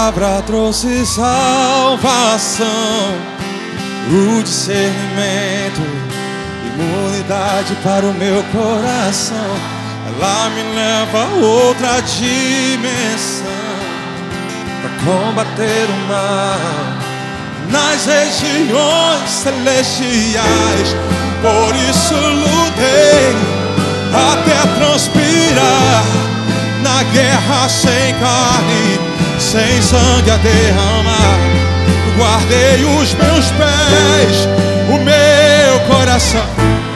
palavra trouxe salvação, o discernimento, imunidade para o meu coração. Ela me leva a outra dimensão para combater o mal nas regiões celestiais. Por isso lutei até transpirar na guerra sem carne, sem sangue a derramar. Guardei os meus pés, o meu coração.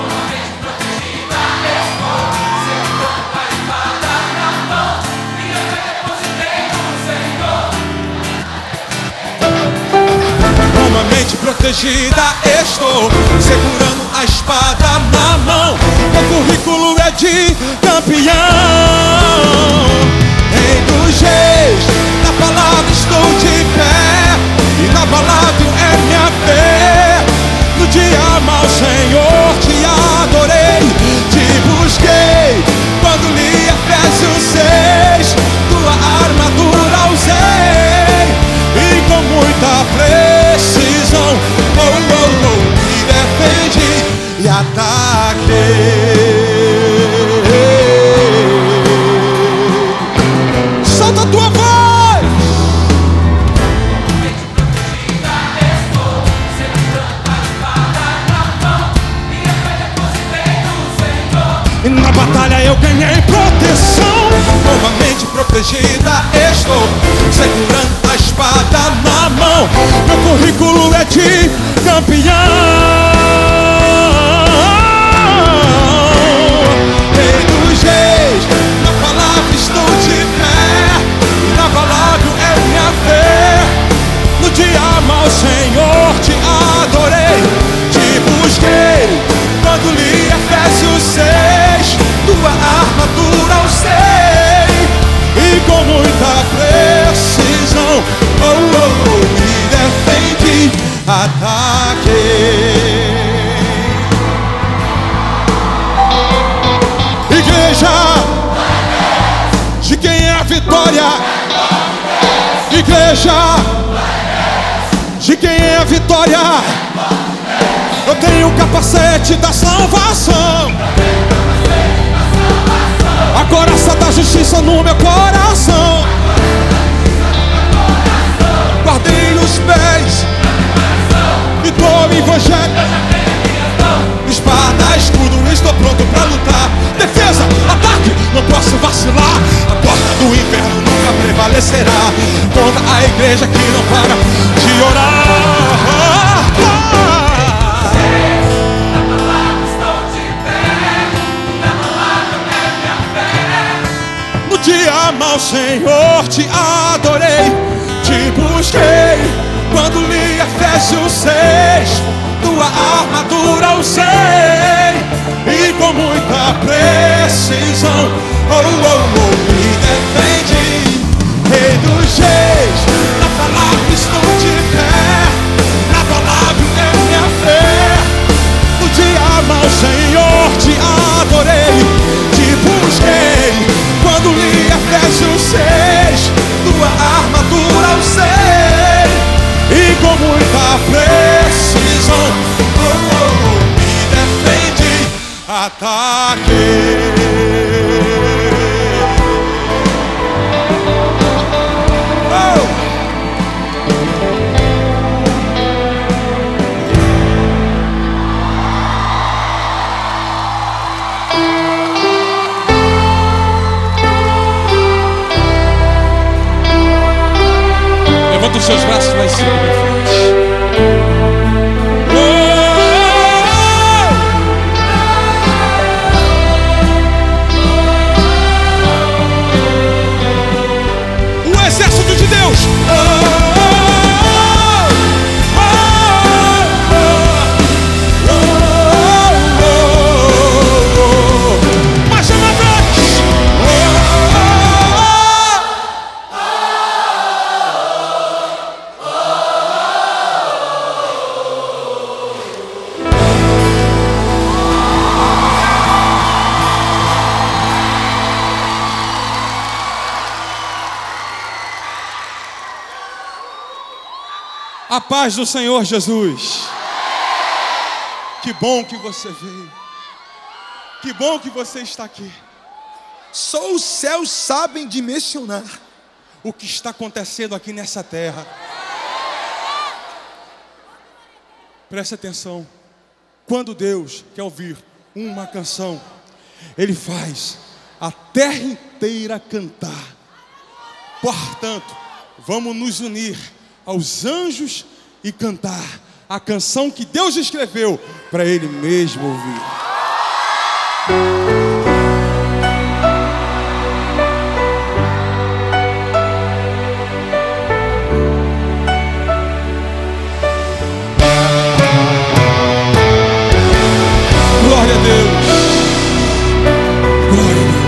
Protegida estou, segurando a espada na mão. Meu currículo é de campeão. Rei dos reis, na palavra estou de pé, e na palavra é minha fé. No dia mau, Senhor, te adorei, te busquei quando li Efésios 6. Tua armadura usei, e com muita precisão, me defendi e ataquei. Solta a tua voz. E na batalha eu ganhei proteção, novamente protegida estou, segurando a espada na mão. Meu currículo é de campeão. Rei dos reis, na palavra estou de pé, e na palavra é minha fé. No dia mau, Senhor, te adorei, te busquei quando li Efésios 6. Tua armadura usei, e com muita precisão, me defendi, ataquei. Igreja, de quem é a vitória? Igreja, de quem é a vitória? Eu tenho o capacete da salvação, a coraça da justiça no meu coração. Guardei os pés e dou o evangelho. Espada, escudo, estou pronto pra lutar. Defesa, ataque, não posso vacilar. A porta do inferno nunca prevalecerá contra a igreja que não para de orar. Dia mau, Senhor, te adorei, te busquei quando li Efésios 6. Tua armadura usei, e com muita precisão, me defendi. Rei dos reis, na palavra estou de pé, na palavra é minha fé. No dia mau, Senhor, te adorei, te busquei quando li Efésios 6. Tua armadura usei, e com muita precisão, me defendi, ataquei. Levanta os seus braços lá em cima, minha frente. A paz do Senhor Jesus. Que bom que você veio. Que bom que você está aqui. Só os céus sabem dimensionar o que está acontecendo aqui nessa terra. Preste atenção. Quando Deus quer ouvir uma canção, Ele faz a terra inteira cantar. Portanto, vamos nos unir aos anjos e cantar a canção que Deus escreveu para Ele mesmo ouvir. Glória a Deus. Glória a Deus.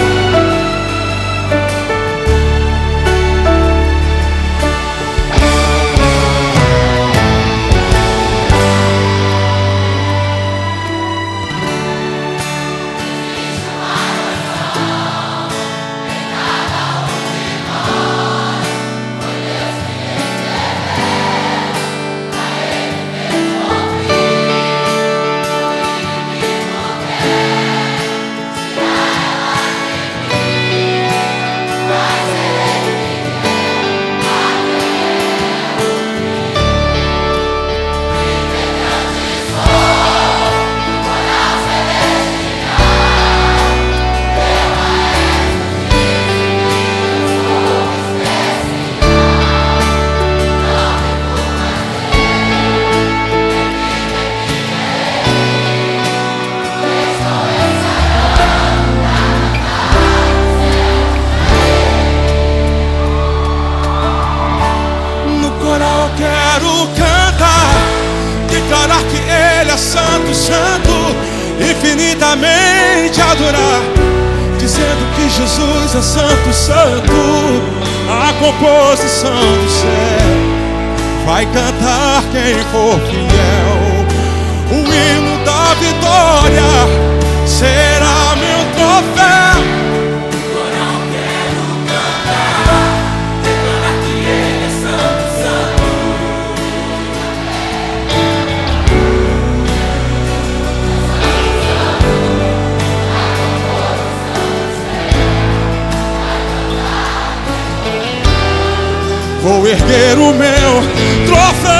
Declarar que Ele é santo, santo, infinitamente adorar, dizendo que Jesus é santo, santo, a composição do céu. Vai cantar quem for fiel, o hino da vitória será meu troféu. Vou erguer o meu troféu.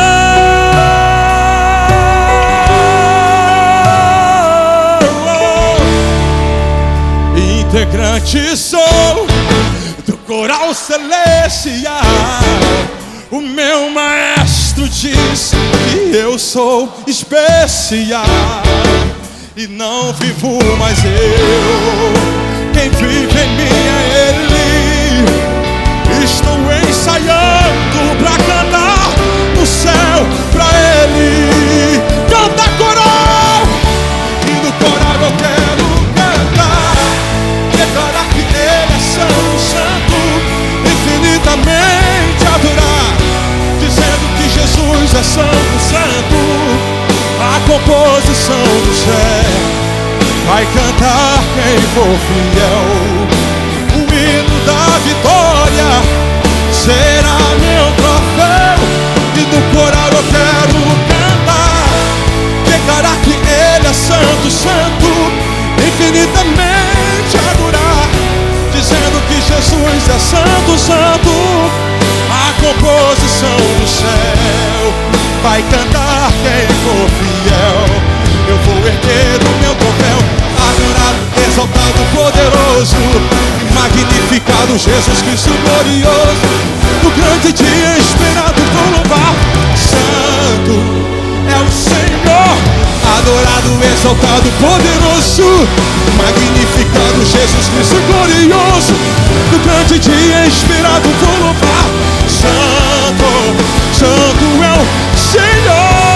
Integrante sou do coral celestial. O meu maestro diz que eu sou especial. E não vivo mais eu, quem vive em mim é Ele. Estou ensaiando pra cantar no céu pra Ele. Canta coral, e no coral eu quero cantar, declarar que Ele é santo, santo, infinitamente adorar, dizendo que Jesus é santo, santo, a composição do céu. Vai cantar quem for fiel, o hino da vitória será meu troféu. E no coral eu quero cantar, declarar que Ele é santo, santo, infinitamente adorar, dizendo que Jesus é santo, santo, a composição do céu. Vai cantar quem for fiel, eu vou erguer o meu troféu, adorado, exaltado, poderoso, magnificado Jesus Cristo glorioso. No grande dia esperado vou louvar. Santo é o Senhor, adorado, exaltado, poderoso, magnificado Jesus Cristo glorioso. No grande dia esperado vou louvar. Santo, santo é o Senhor.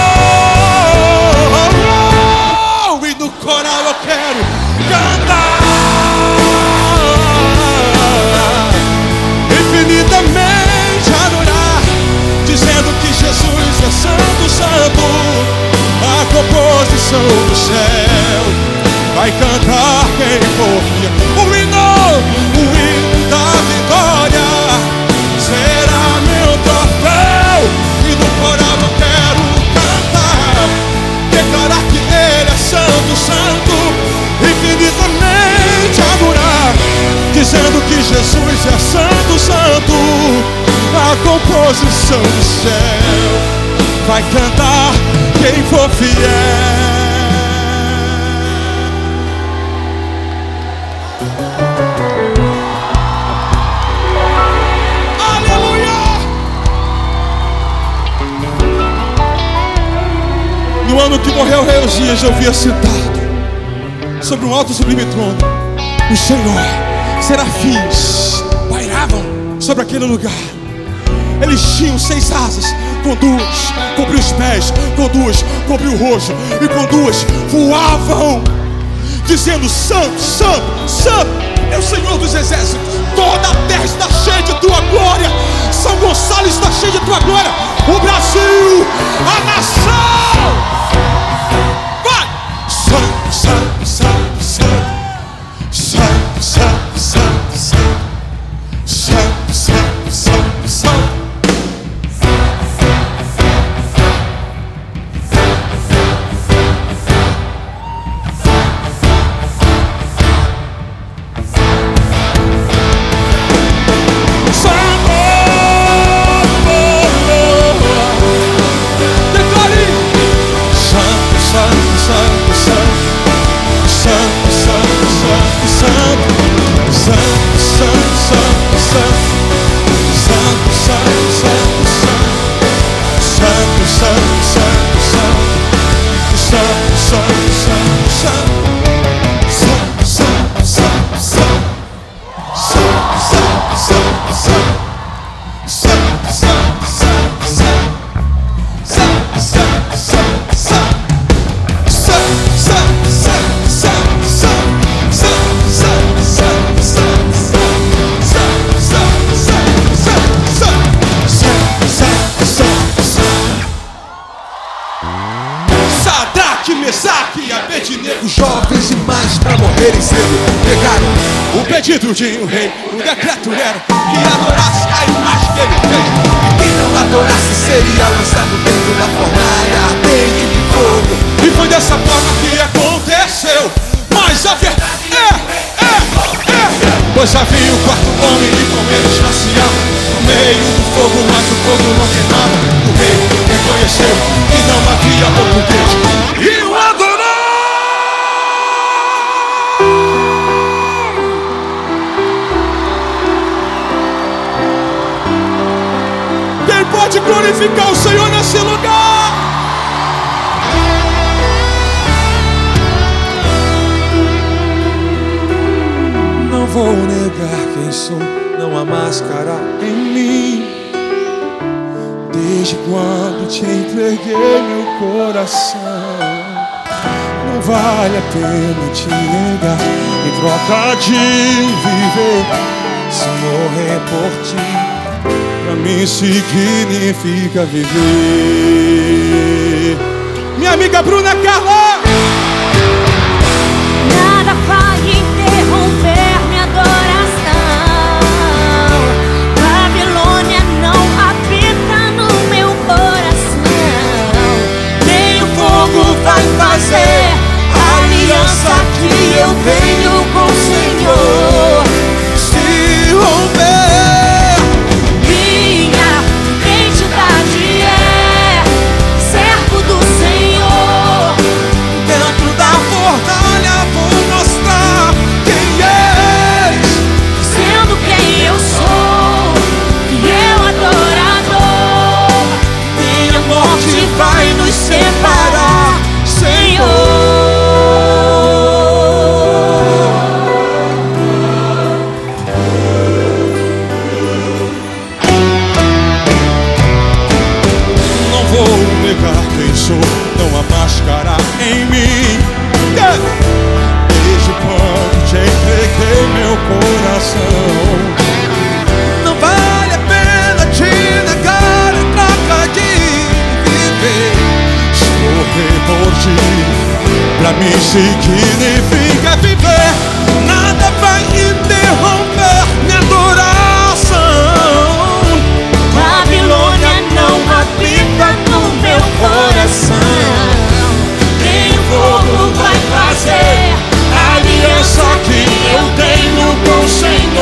E no coral eu quero cantar, infinitamente adorar, dizendo que Jesus é santo, santo, a composição do céu. Vai cantar quem for fiel, o hino da vitória será meu troféu. E no coral dizendo que Jesus é santo, santo. A composição do céu vai cantar quem for fiel. No ano que morreu o rei Uzias, eu via sentado sobre um alto e sublime trono o Senhor. Serafins pairavam sobre aquele lugar. Eles tinham 6 asas, com 2 cobriam os pés, com 2 cobriam o rosto, e com 2 voavam, dizendo: Santo, Santo, Santo é o Senhor dos exércitos. Toda a terra está cheia de tua glória. São Gonçalo está cheio de tua glória. O Brasil, a nação. Vai! Santo, santo, santo, santo, santo, santo, santo, santo, santo, santo, santo. Jovens demais pra morrerem cedo pegaram o pedido de um rei. O decreto era que adorasse a imagem que ele fez. Quem não adorasse seria lançado dentro da fornalha ardente de fogo. E foi dessa forma que aconteceu. Mas a verdade pois havia o 4º homem e com eles nasciam no meio do fogo, mas o fogo não queimava. O rei reconheceu que não havia outro Deus e o adorou. Pode glorificar o Senhor nesse lugar. Não vou negar quem sou, não há máscara em mim. Desde quando te entreguei meu coração, não vale a pena te negar. Em troca de viver, se morrer por ti, pra mim significa viver. Minha amiga Bruna Carla. Nada vai interromper minha adoração. Babilônia não habita no meu coração. Nem o fogo vai fazer a aliança que eu tenho com o Senhor Se romper. vai nos separar, Senhor. Não vou negar quem sou, não há máscara em mim. Desde quando te entreguei meu coração, não vale a pena te negar em troca de morrer por ti, pra mim significa viver. Nada vai interromper minha adoração. Babilônia não habita no meu coração. Nem o fogo vai fazer a aliança que eu tenho com o Senhor.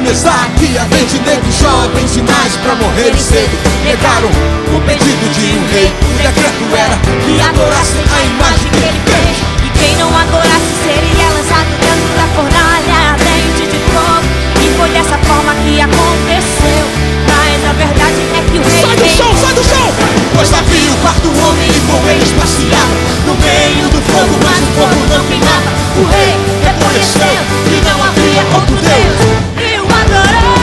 Desafiamente negros, jovens sinais pra morrer cedo. Negaram o pedido de um rei. O decreto era que adorassem a imagem que ele fez. E quem não adorasse seria lançado dentro da fornalha ardente de fogo. E foi dessa forma que aconteceu. Mas a verdade é que o rei Sai do chão, sai do chão! Pois havia o quarto homem e com eles passeava no meio do fogo, mas o fogo não queimava. O rei reconheceu que não havia outro Deus e o adorou.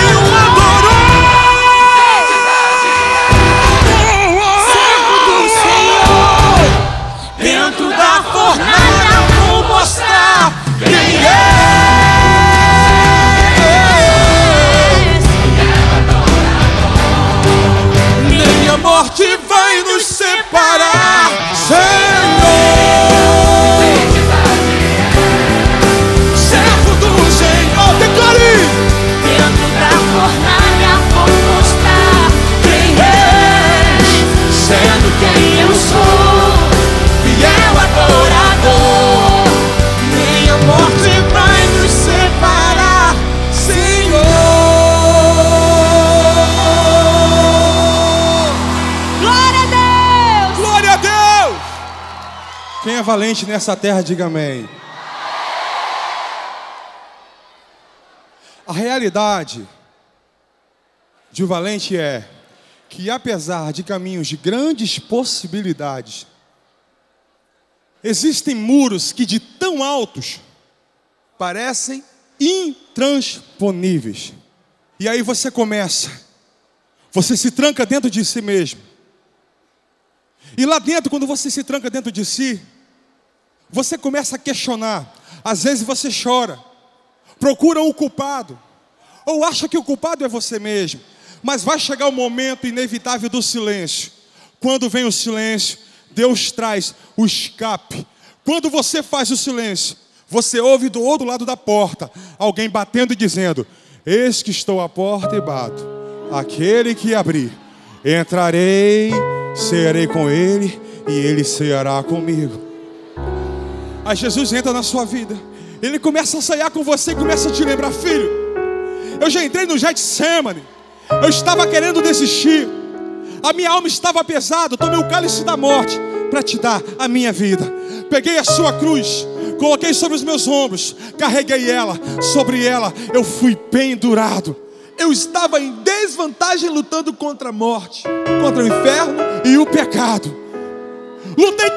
Servo do Senhor, dentro da fornalha vou mostrar quem é. Nem a morte vai nos separar, Senhor. Servo do Senhor, declare. Dentro da fornalha vou mostrar quem és, sendo quem eu sou, fiel adorador. Nem a morte vai nos separar, Senhor. Glória a Deus! Glória a Deus! Quem é valente nessa terra, diga amém. A realidade de um valente é que, apesar de caminhos de grandes possibilidades, existem muros que, de tão altos, parecem intransponíveis. E aí você se tranca dentro de si mesmo. E lá dentro, quando você se tranca dentro de si, você começa a questionar. Às vezes você chora, procura um culpado, ou acha que o culpado é você mesmo. Mas vai chegar o momento inevitável do silêncio. Quando vem o silêncio, Deus traz o escape. Quando você faz o silêncio, você ouve do outro lado da porta alguém batendo e dizendo: eis que estou à porta e bato. Aquele que abrir, entrarei, cearei com ele e ele ceará comigo. Aí Jesus entra na sua vida. Ele começa a cear com você e começa a te lembrar: filho, eu já entrei no Getsemane. Eu estava querendo desistir. A minha alma estava pesada. Tomei o cálice da morte para te dar a minha vida. Peguei a sua cruz, coloquei sobre os meus ombros, carreguei ela. Sobre ela eu fui pendurado. Eu estava em desvantagem lutando contra a morte, contra o inferno e o pecado. Lutei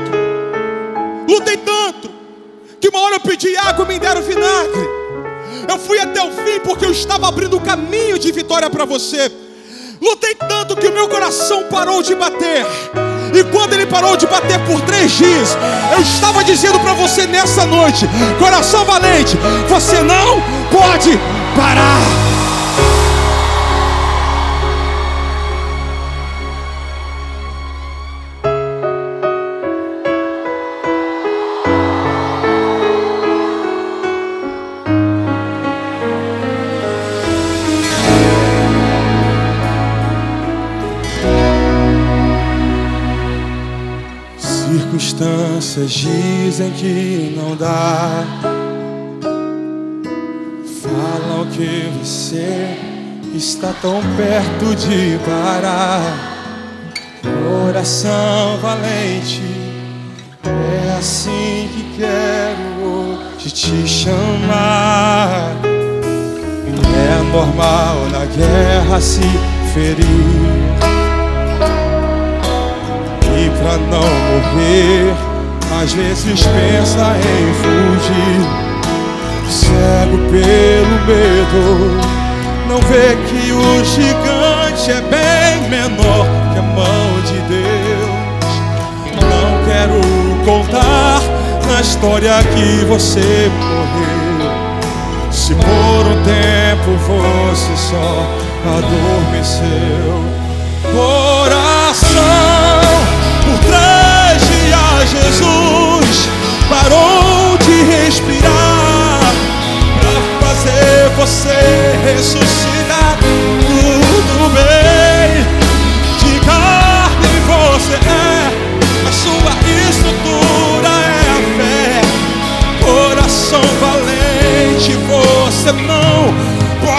tanto, que uma hora eu pedi água e me deram vinagre. Eu fui até o fim porque eu estava abrindo o caminho de vitória para você. Lutei tanto que o meu coração parou de bater. E quando ele parou de bater por 3 dias, eu estava dizendo para você nessa noite: coração valente, você não pode parar. Circunstâncias dizem que não dá, falam que você está tão perto de parar. Coração valente, é assim que quero hoje te chamar. É normal na guerra se ferir, e pra não morrer, às vezes pensa em fugir. Cego pelo medo, não vê que o gigante é bem menor que a mão de Deus. Não quero contar na história que você morreu, se por um tempo você só adormeceu. Coração, por 3 dias Jesus parou de respirar pra fazer você ressuscitar. Tudo bem, de carne você é, mas sua estrutura é a fé. Coração valente, você não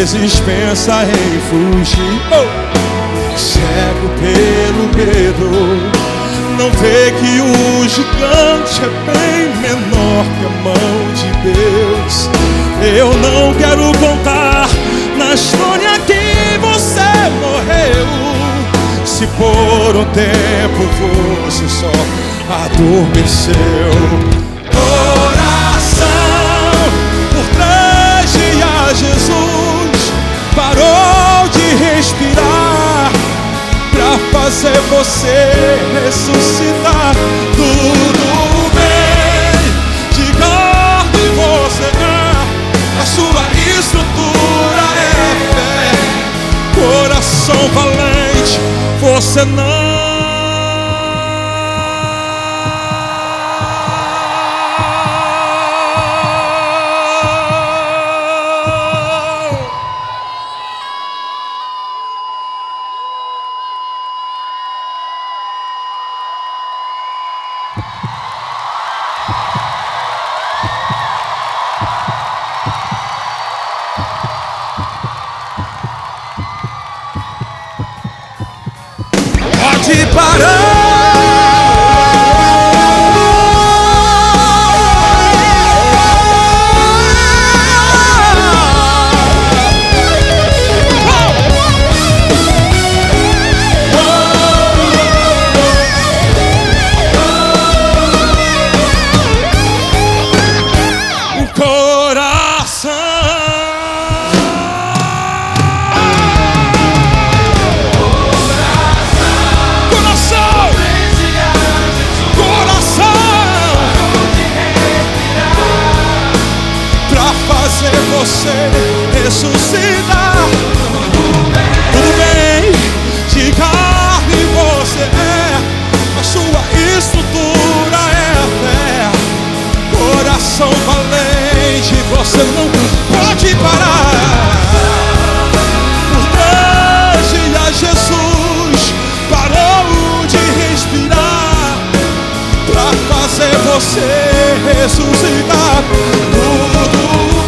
vezes pensa em fugir, cego pelo medo, não vê que o gigante é bem menor que a mão de Deus. Eu não quero contar na história que você morreu, se por um tempo você só adormeceu. Coração, por 3 dias Jesus parou de respirar pra fazer você ressuscitar. Tudo bem, de carne você é, a sua estrutura é fé. Coração valente, você não. Pode parar. Você ressuscitar. Tudo bem, de carne você é, a sua estrutura é fé. Coração valente, você não pode parar. Por 3 dias Jesus parou de respirar pra fazer você ressuscitar. Tudo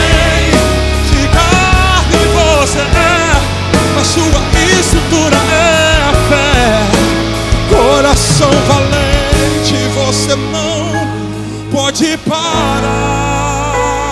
você é, a sua estrutura é fé. Coração valente, você não pode parar.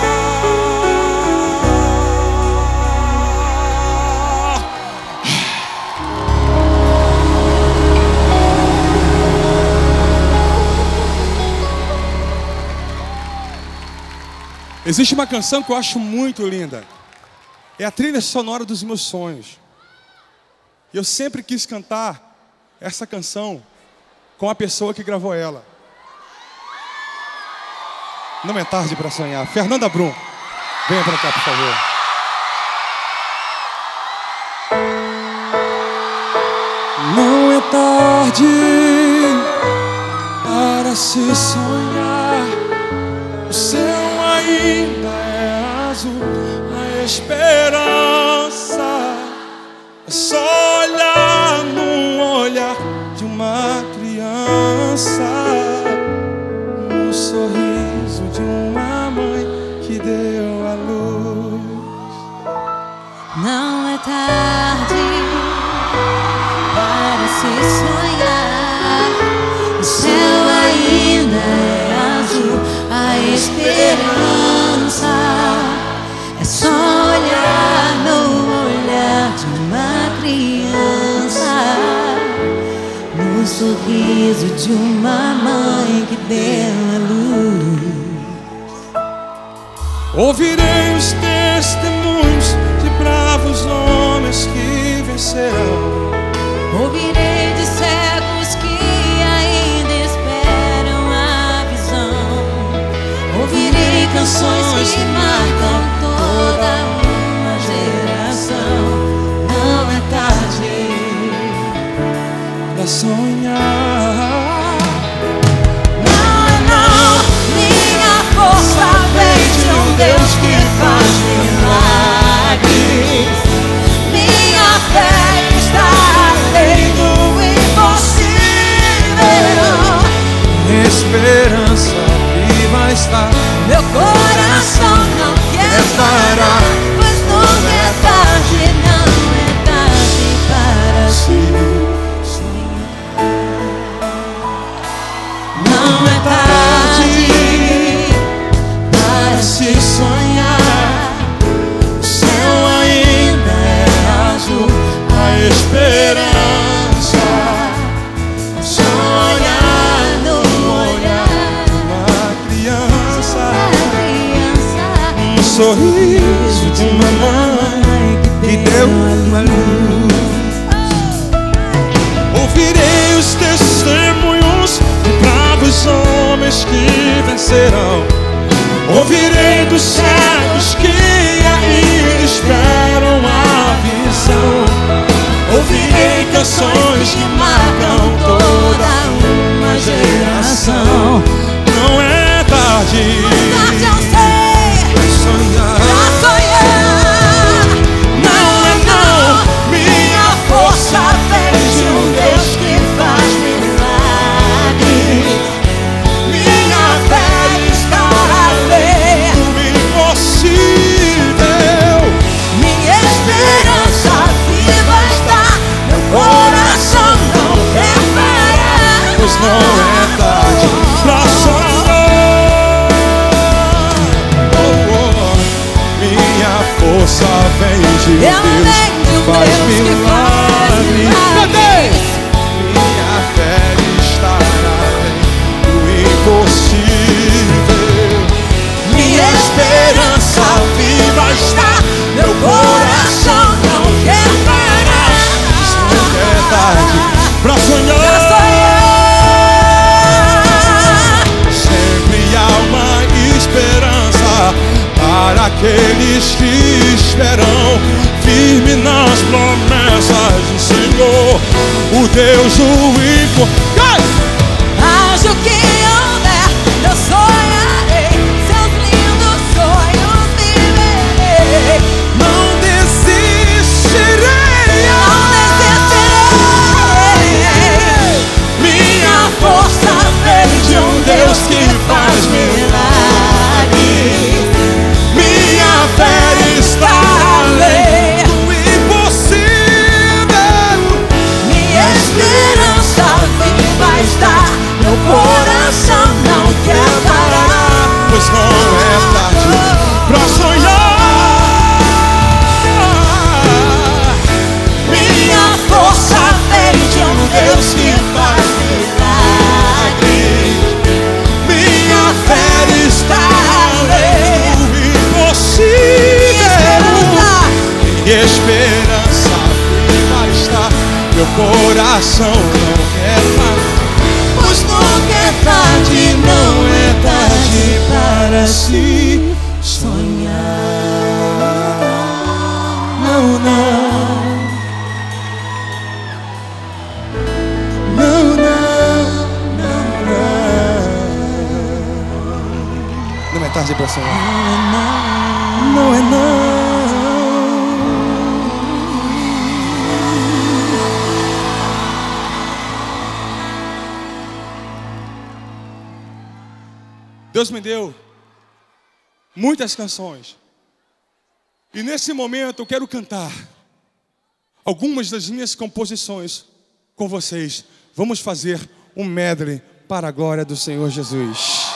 Existe uma canção que eu acho muito linda. É a trilha sonora dos meus sonhos. Eu sempre quis cantar essa canção com a pessoa que gravou ela. Não é tarde para sonhar. Fernanda Brum, venha para cá, por favor. Não é tarde para se sonhar. O céu ainda é azul. Esperança é só olhar no olhar de uma criança, no sorriso de uma mãe que deu a luz. Não é tarde para se sonhar. O céu ainda é azul. A esperança é só olhar no olhar de uma criança, no sorriso de uma mãe que deu a luz. Ouvirei os testemunhos de bravos homens que vencerão. Ouvirei de cegos que ainda esperam a visão. Ouvirei canções que marcam toda uma geração. Não é tarde pra sonhar. Não, minha força vem de um Deus que faz milagres. Minha fé está além do impossível. Esperança viva está. Meu coração não quer parar, pois nunca é tarde. deu a luz. Ouvirei os testemunhos de bravos homens que vencerão. Ouvirei dos cegos que ainda esperam a visão. Ouvirei canções que marcam toda uma geração. Não é tarde. Tarde eu sei pra sonhar. Não é não. Minha força vem de um Deus que faz milagre. Minha fé está além Do impossível. minha esperança viva está. Meu coração não quer parar. Pois não é tarde pra sonhar. Oh, oh. Minha força vem de um Deus que faz milagres. Minha fé está além do impossível. Minha esperança viva está. Meu coração não quer parar. Não é tarde pra sonhar. Sempre há uma esperança para aqueles que esperam firme nas promessas do Senhor, o Deus do impossível. Haja o que houver, eu sonharei. Seus lindos sonhos viverei. Não desistirei. Minha força vem de um Deus que faz milagre. Minha fé está além do impossível. Minha esperança viva está. Meu coração não quer parar. Pois não é tarde pra sonhar. Minha força vem de um Deus que faz milagre. Minha fé está além do impossível. E esperança viva está. Meu coração não quer parar. Pois nunca é tarde, não é tarde para se sonhar. Não, não. Não, não, não. Não é tarde pra sonhar. Não é não. Deus me deu muitas canções. E nesse momento eu quero cantar algumas das minhas composições com vocês. Vamos fazer um medley para a glória do Senhor Jesus.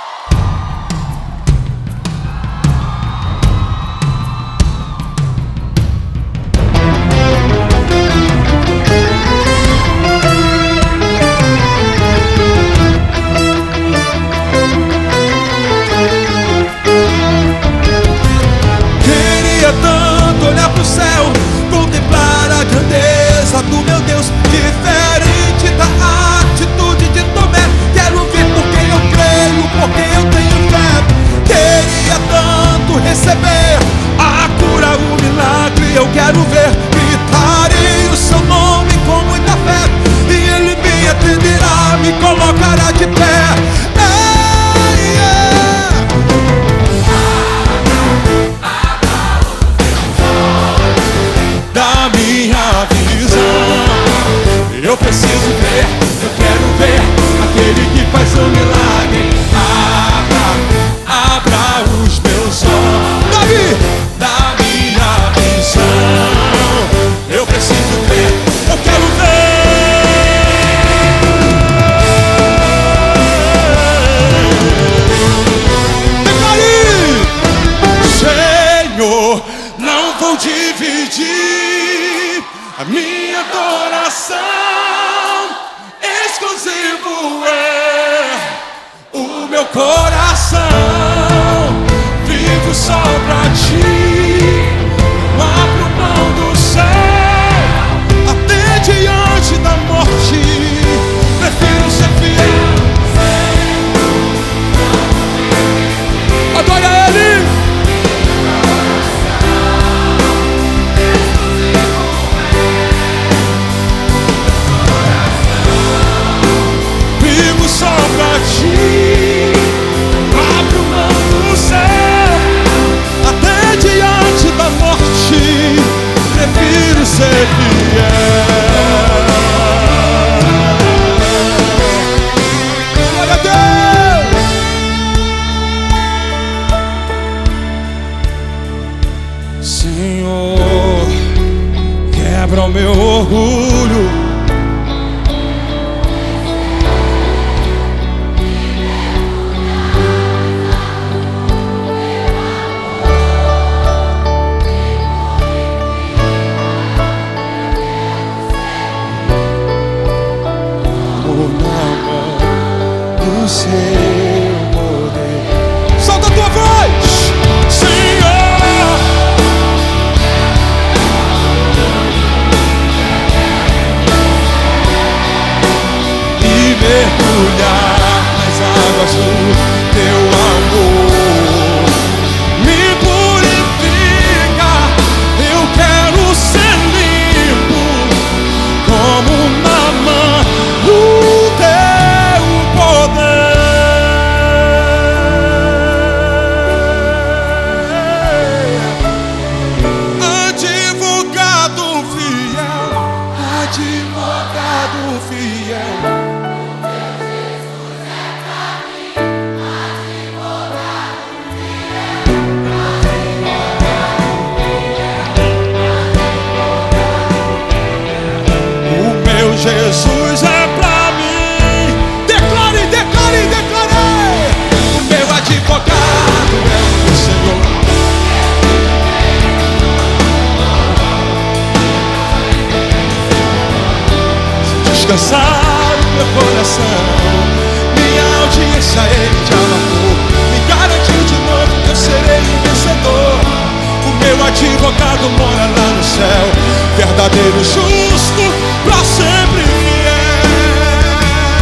Queria tanto olhar pro céu, contemplar a grandeza do meu Deus, diferente da atitude de Tomé. Quero ver porque eu creio, porque eu tenho fé. Queria tanto receber a cura, o milagre. Eu quero ver, gritarei o seu nome com muita fé, e ele me atenderá, me colocará de pé. Da minha visão, eu preciso ver, eu quero ver aquele que faz o milagre. Abra os meus olhos. Davi! Da minha visão, eu preciso ver, eu quero ver. Senhor, não vou dividir a minha adoração, exclusivo é o meu coração. Vivo só pra ti, não abro mão do quebra o meu orgulho. Seu poder. Solta a tua voz, Senhor. E mergulhar nas águas do teu amor. Me purifica, eu quero ser limpo como Naamã. Jesus é pra mim. Declare, declare, declarei. O meu advogado é o Senhor. Se descansar o meu coração, minha audiência Ele já marcou. Me garantiu de novo que eu serei um vencedor. O meu advogado mora lá no céu, verdadeiro, justo, pra sempre fiel.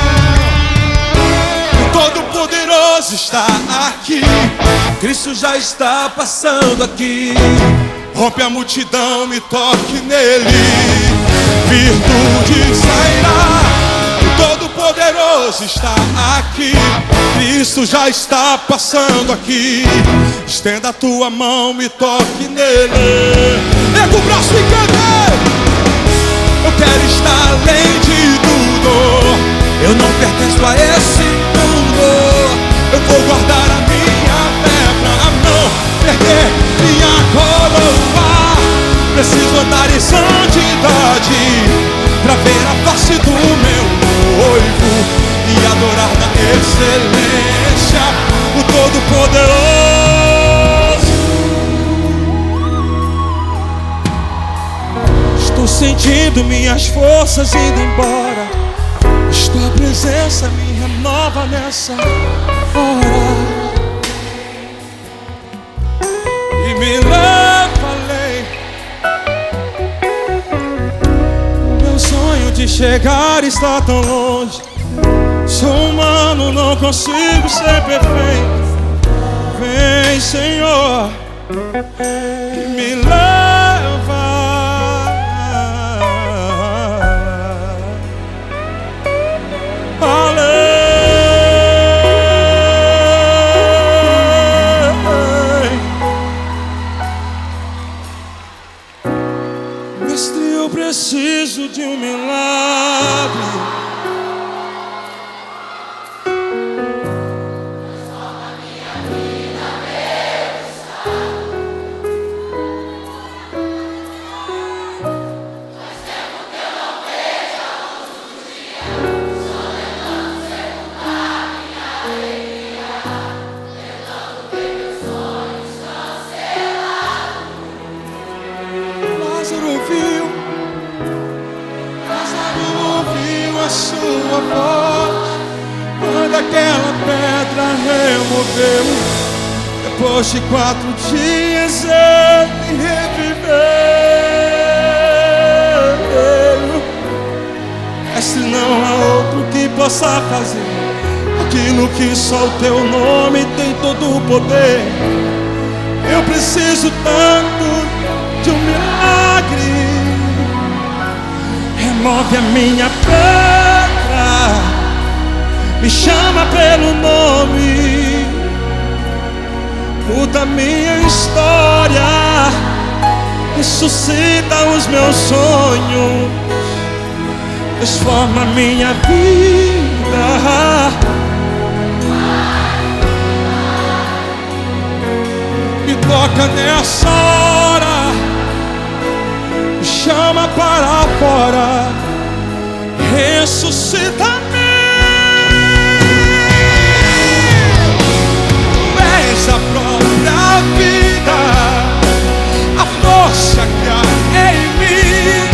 O Todo-Poderoso está aqui, Cristo já está passando aqui. Rompe a multidão, me toque nele, virtude sairá. O Todo-Poderoso está aqui, Cristo já está passando aqui. Estenda a tua mão, me toque nele. Erga o braço e cante. Eu quero estar além de tudo. Eu não pertenço a esse mundo. Eu vou guardar a minha fé pra não perder minha coroa. Preciso andar em santidade pra ver a face do meu noivo e adorar na excelência o Todo-Poderoso. Estou sentindo minhas forças indo embora. Tua presença me renova nessa hora e me leva além. Meu sonho de chegar está tão longe. Sou humano, não consigo ser perfeito. Vem, Senhor, e me leva. Mestre, eu preciso de um milagre. A sua voz, quando aquela pedra removeu, depois de 4 dias ele reviveu. Mestre, não há outro que possa fazer aquilo que só o teu nome tem todo o poder. Eu preciso tanto de um milagre. Remove a minha pedra, me chama pelo nome, muda minha história, ressuscita os meus sonhos, transforma minha vida. Me toca nessa hora, me chama chama para fora, ressuscita-me. És a própria vida, a força que há em mim.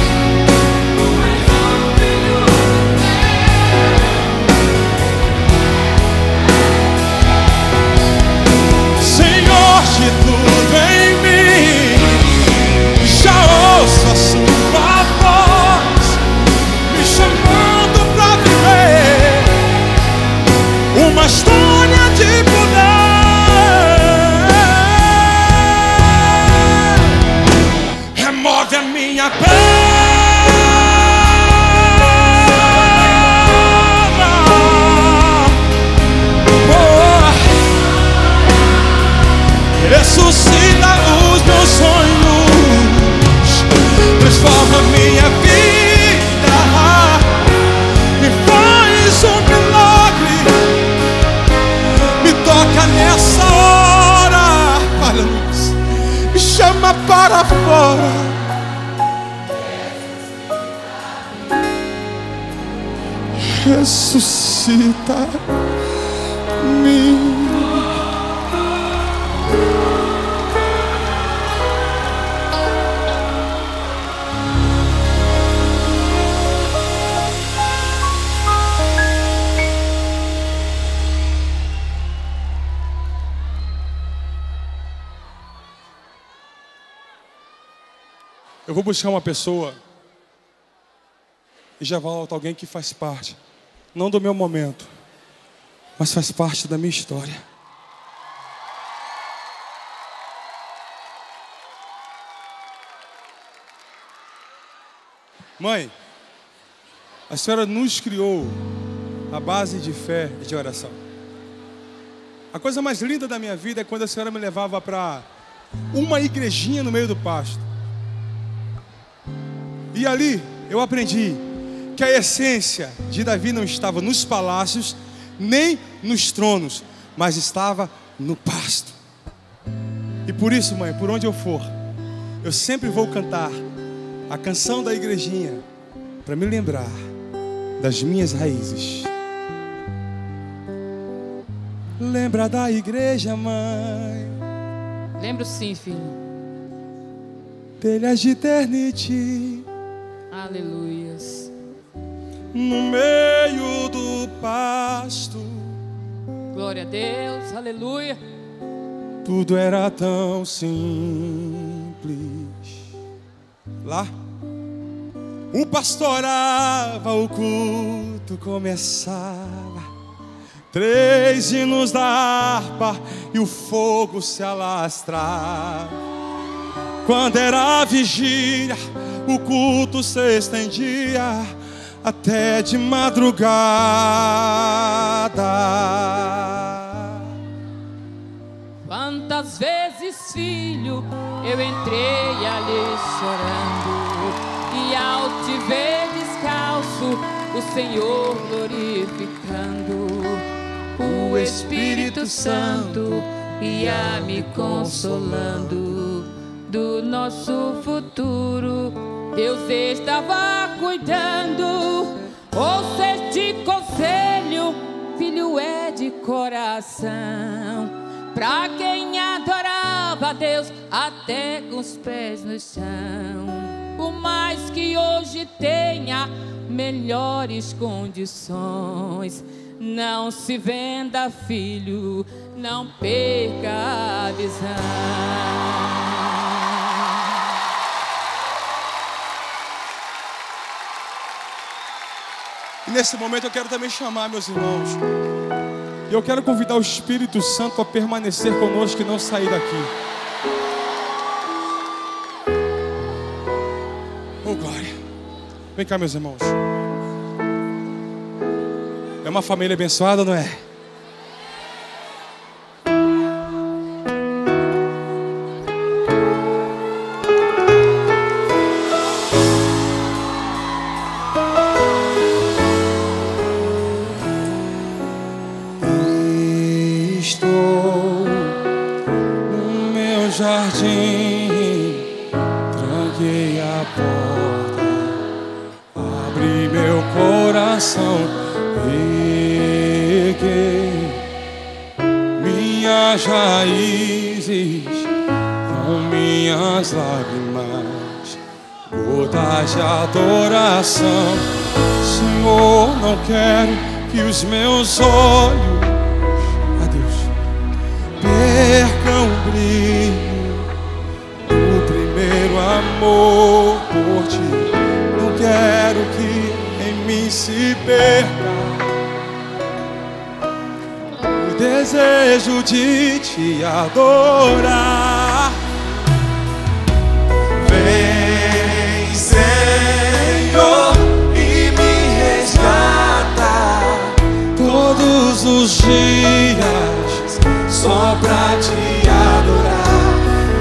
Senhor de tudo em mim, já ouço a sua voz me chamando pra viver uma história de poder. Remove a minha pena, ressuscita os meus sonhos, transforma minha vida, me faz um milagre, me toca nessa hora, olha, me chama para fora. Ressuscita-me. Eu vou buscar uma pessoa e já volta alguém que faz parte, não do meu momento, mas faz parte da minha história. Mãe, a senhora nos criou à base de fé e de oração. A coisa mais linda da minha vida é quando a senhora me levava para uma igrejinha no meio do pasto. E ali eu aprendi que a essência de Davi não estava nos palácios, nem nos tronos, mas estava no pasto. E por isso, mãe, por onde eu for, eu sempre vou cantar a canção da igrejinha para me lembrar das minhas raízes. Lembra da igreja, mãe? Lembro sim, filho. Telhas de eternidade. Aleluias. No meio do pasto. Glória a Deus, aleluia. Tudo era tão simples. Lá, o pastor orava, o culto começava. 3 hinos da harpa e o fogo se alastrava. Quando era a vigília, o culto se estendia até de madrugada. Quantas vezes, filho, eu entrei ali chorando, e ao te ver descalço, o Senhor glorificando, o Espírito Santo ia me consolando do nosso futuro. Deus estava cuidando. Ouça este conselho, filho, é de coração, pra quem adorava a Deus até com os pés no chão. Por mais que hoje tenha melhores condições, não se venda, filho, não perca a visão. E nesse momento eu quero também chamar meus irmãos. E eu quero convidar o Espírito Santo a permanecer conosco e não sair daqui. Oh, glória. Vem cá, meus irmãos. É uma família abençoada, não é? Estou no meu jardim, tranquei a porta. coração. Reguei minhas raízes com minhas lágrimas, gotas de adoração. Senhor, não quero que os meus olhos, a Deus, percam o brilho do primeiro amor por ti. Não quero que em mim se perca o desejo de te adorar. Vem, Senhor, e me resgata Todos os dias só pra te adorar.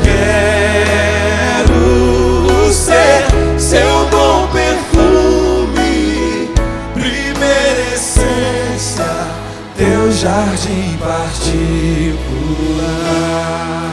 Quero ser seu bom perfume, primeira essência, teu jardim particular.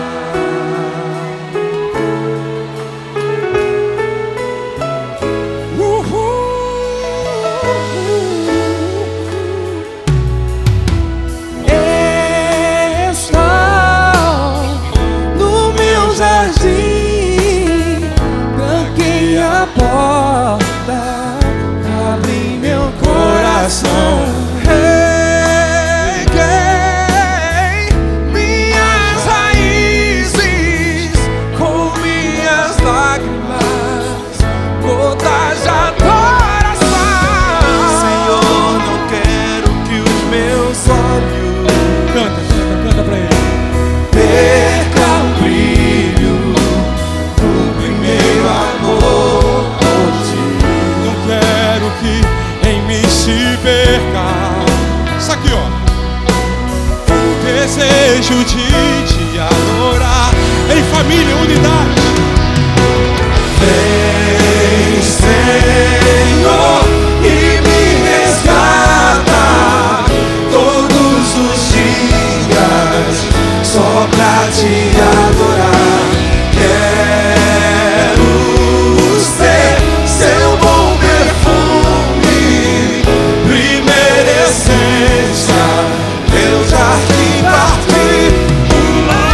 porta, abre meu coração. Reguei minhas raízes com minhas lágrimas, gotas de adoração. Senhor, não quero que os meus olhos Canta pra ele. percam o brilho do primeiro amor por ti. Não quero que em mim se perca. Isso aqui, ó. O desejo de te adorar. Em família, unidade. Vem, Senhor, e me resgata todos os dias só pra te adorar. Quero ser seu bom perfume, primeira essência, meu jardim particular.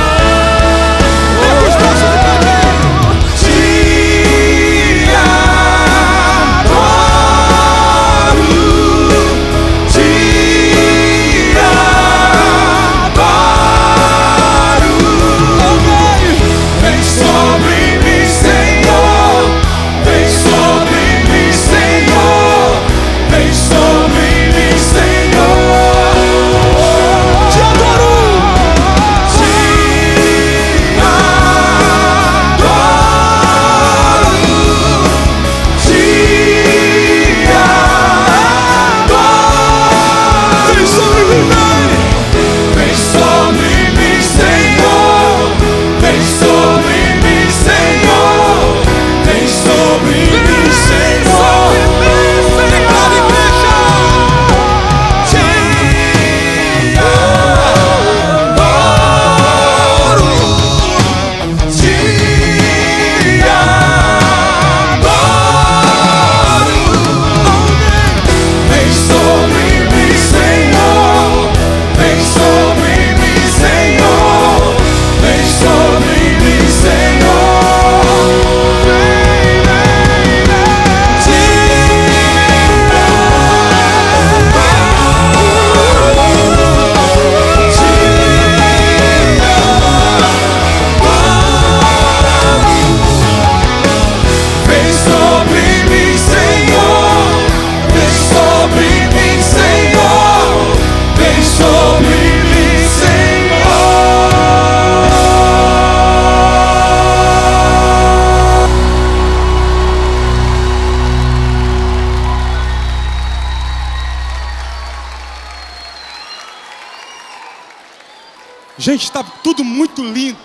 Gente, está tudo muito lindo.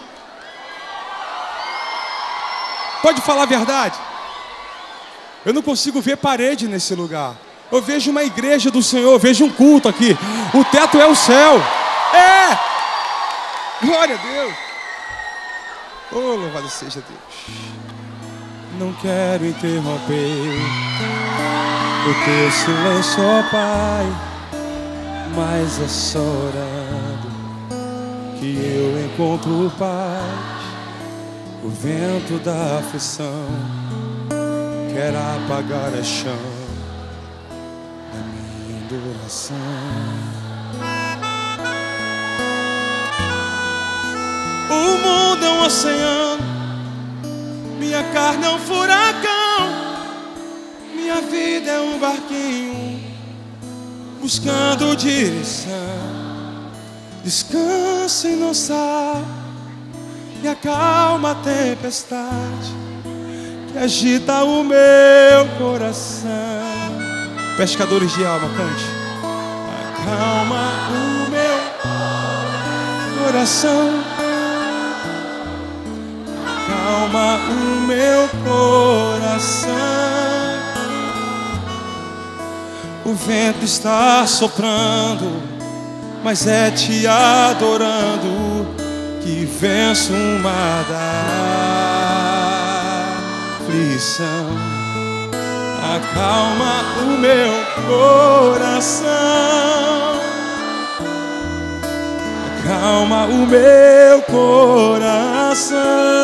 Pode falar a verdade? Eu não consigo ver parede nesse lugar. Eu vejo uma igreja do Senhor, eu vejo um culto aqui. O teto é o céu. É! Glória a Deus. Oh, louvado seja Deus. Não quero interromper o teu silêncio, ó Pai, mas é só orando que eu encontro paz. O vento da aflição quer apagar a chama da minha adoração. O mundo é um oceano, minha carne é um furacão, minha vida é um barquinho buscando direção. Descansa em nossa e acalma a tempestade que agita o meu coração. Pescadores de alma, cante. Acalma o meu coração, acalma o meu coração. O vento está soprando, mas é te adorando que venço uma da aflição. Acalma o meu coração, acalma o meu coração.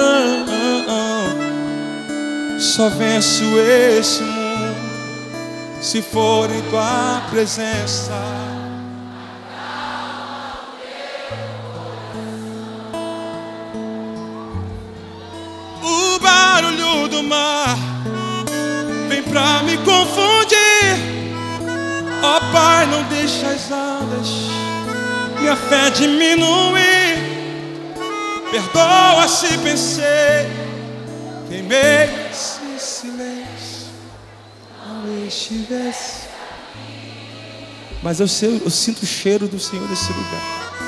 Só venço esse mundo se for em tua presença. O barulho do mar vem pra me confundir. Ó Pai, não deixa as ondas minha fé diminuir. Perdoa se pensei, queimei esse silêncio, não estivesse. Mas eu sinto o cheiro do Senhor nesse lugar.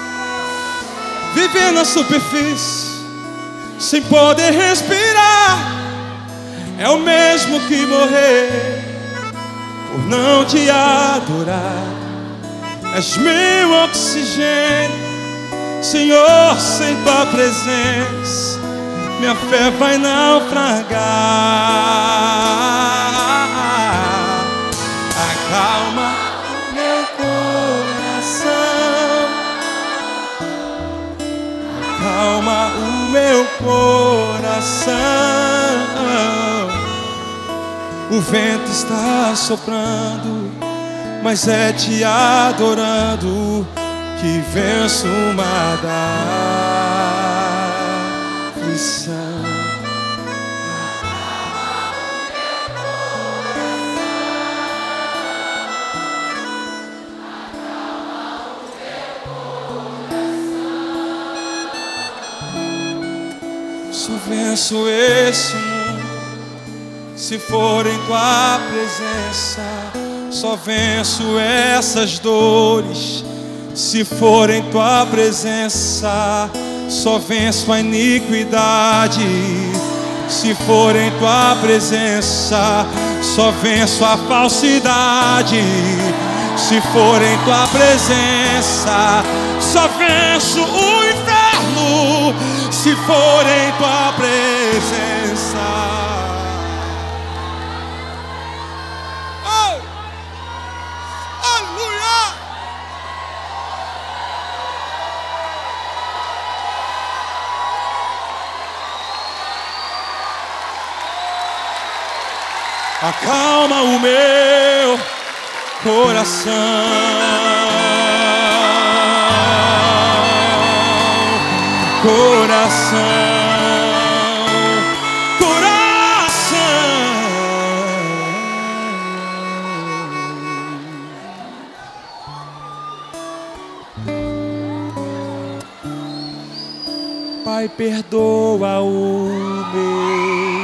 Viver na superfície sem poder respirar é o mesmo que morrer por não te adorar. És meu oxigênio, Senhor, sem tua presença minha fé vai naufragar. Acalma meu coração, acalma o meu coração. O vento está soprando, mas é te adorando que venço uma da aflição. Só venço esse mundo se for em tua presença. Só venço essas dores se for em tua presença. Só venço a iniquidade se for em tua presença. Só venço a falsidade se for em tua presença. Só venço o inferno se for em tua presença. Acalma o meu coração, coração, coração. Pai, perdoa o meu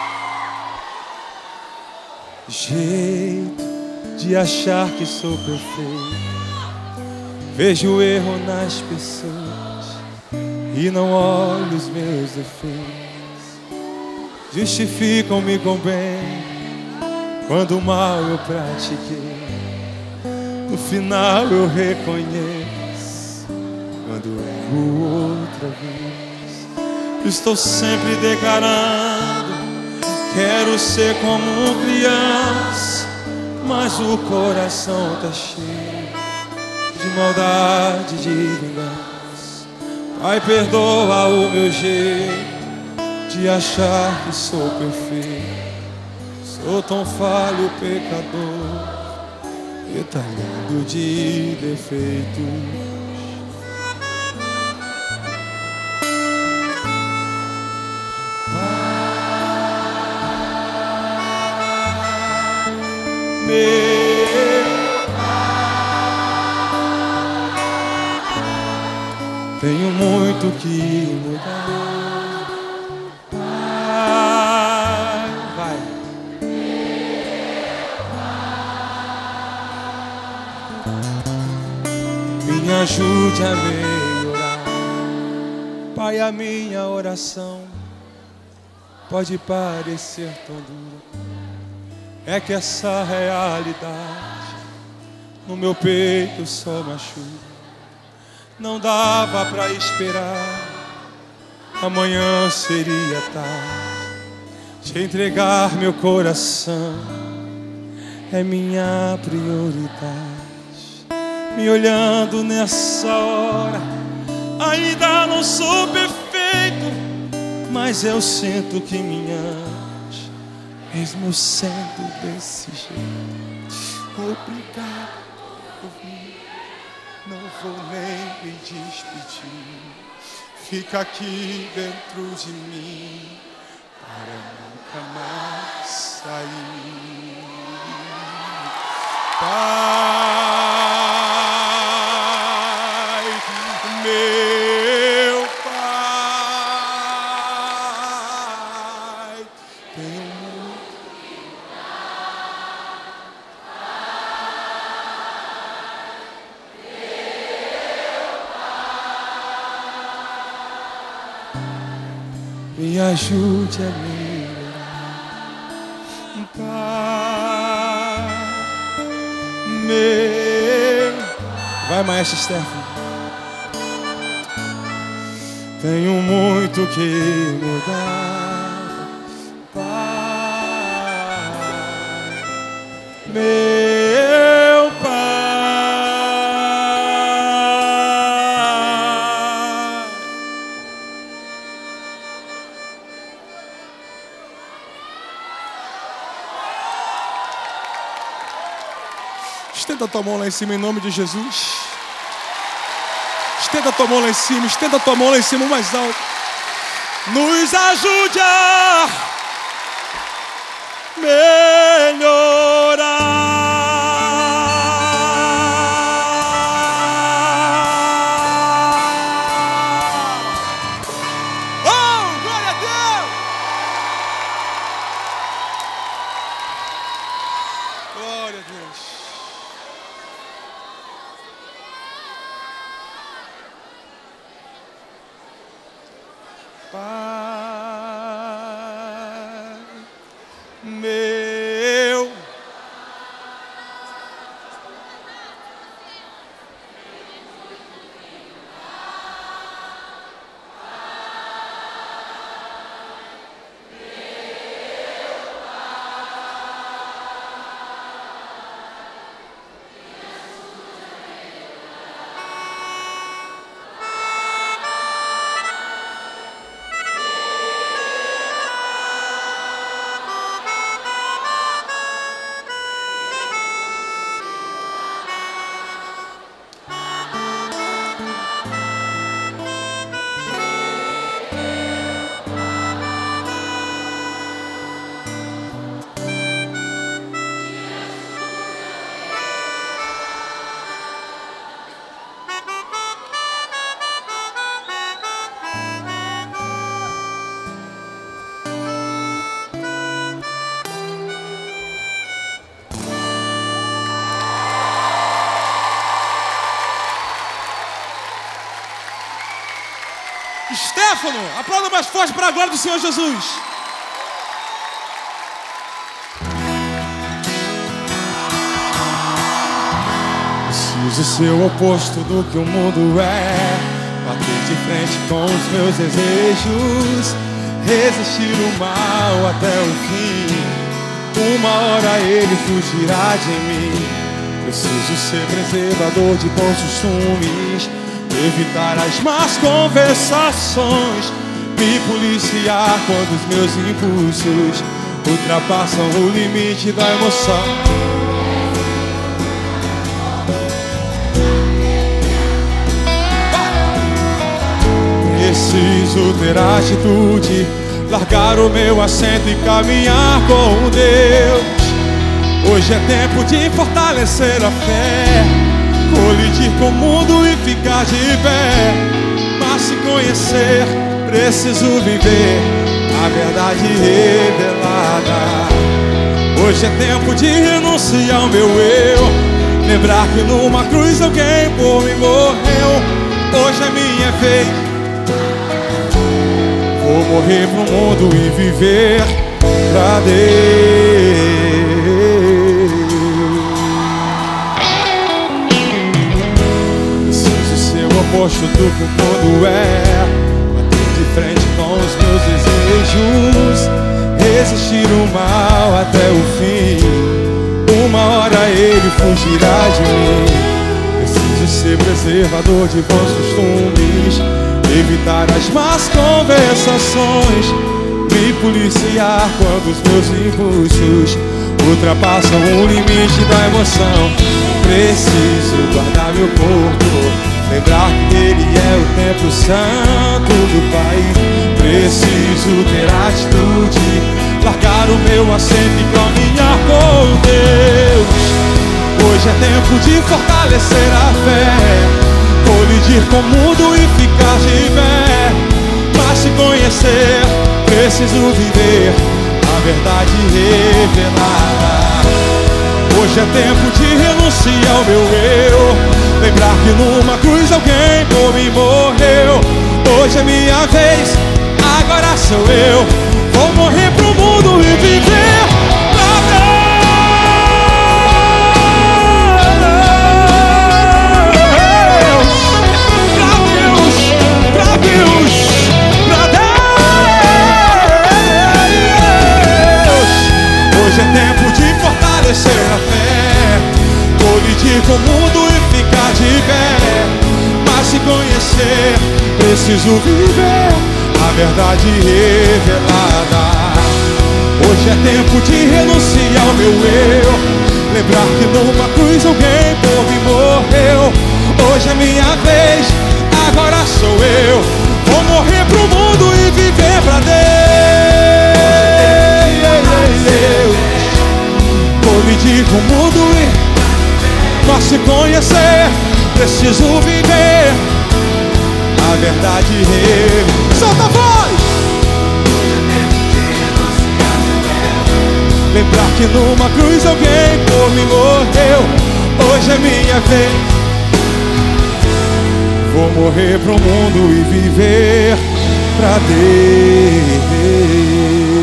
jeito de achar que sou perfeito. Vejo o erro nas pessoas e não olho os meus defeitos. Justificam-me com bem quando o mal eu pratiquei. No final eu reconheço quando erro outra vez. Estou sempre declarando: quero ser como criança, mas o coração tá cheio de maldade, de vingança. Pai, perdoa o meu jeito de achar que sou perfeito. Sou tão falho, pecador, detalhado de defeitos. Tenho muito que mudar, Pai. Vai. Me ajude a melhorar, Pai. A minha oração pode parecer tão dura, é que essa realidade no meu peito só machuca. Não dava pra esperar, amanhã seria tarde. Te entregar meu coração é minha prioridade. Me olhando nessa hora, ainda não sou perfeito, mas eu sinto que me amas, mesmo sendo desse jeito. Obrigado por mim, não vou nem me despedir. Fica aqui dentro de mim para nunca mais sair. Pai, meu Pai, tenho muito. Me ajude a melhorar, Pai, meu. Vai, maestra Stephanie. Tenho muito que mudar, Pai, meu Pai. Estenda a tua mão lá em cima em nome de Jesus. Estenda a tua mão lá em cima, estenda a tua mão lá em cima, mais alto. Nos ajude a melhorar. Oh, glória a Deus! Glória a Deus. Pai, meu. Stefano, aplauda mais forte para a glória do Senhor Jesus. Preciso ser o oposto do que o mundo é, bater de frente com os meus desejos, resistir o mal até o fim. uma hora ele fugirá de mim. Preciso ser preservador de bons costumes, evitar as más conversações, me policiar quando os meus impulsos ultrapassam o limite da emoção. Preciso ter atitude, largar o meu assento e caminhar com Deus. Hoje é tempo de fortalecer a fé, colidir com o mundo e ficar de pé. Mas se conhecer, preciso viver a verdade revelada. Hoje é tempo de renunciar ao meu eu, lembrar que numa cruz alguém por mim morreu. Hoje é minha vez, vou morrer pro mundo e viver pra Deus. Preciso ser o oposto do que o mundo é, bater de frente com os meus desejos, resistir o mal até o fim. Uma hora ele fugirá de mim. Preciso ser preservador de bons costumes, evitar as más conversações, me policiar quando os meus impulsos ultrapassam o limite da emoção. Preciso guardar meu corpo, lembrar que ele é o templo santo do Pai. Preciso ter atitude, largar o meu assento e caminhar com Deus. Hoje é tempo de fortalecer a fé, colidir com o mundo e ficar de pé. Mas se conhecer, preciso viver a verdade revelada. Hoje é tempo de renunciar ao meu eu, lembrar que numa cruz alguém por mim morreu. Hoje é minha vez, agora sou eu, vou morrer pro mundo e viver pra Deus. Hoje é tempo de fortalecer a fé, colidir com o mundo e ficar de pé. Mas se conhecer, preciso viver a verdade revelada. Hoje é tempo de renunciar ao meu eu, lembrar que numa cruz alguém por mim morreu. Hoje é minha vez, agora sou eu, vou morrer pro mundo e viver pra Deus. Colidir com o mundo e mas se conhecer, preciso viver a verdade revelada. Solta a voz! Lembrar que numa cruz alguém por mim morreu. Hoje é minha vez, vou morrer pro mundo e viver pra Deus.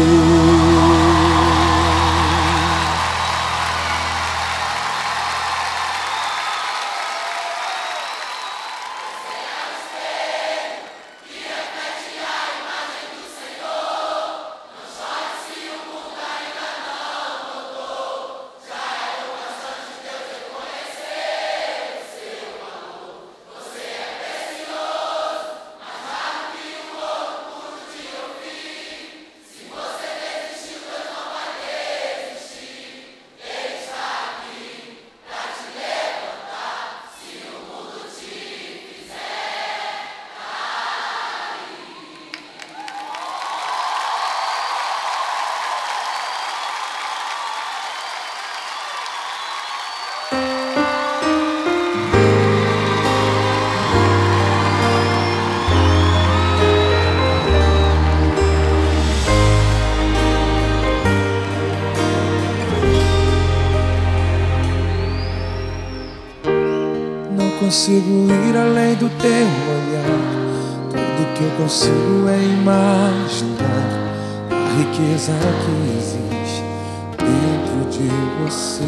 Consigo ir além do teu olhar, tudo que eu consigo é imaginar a riqueza que existe dentro de você.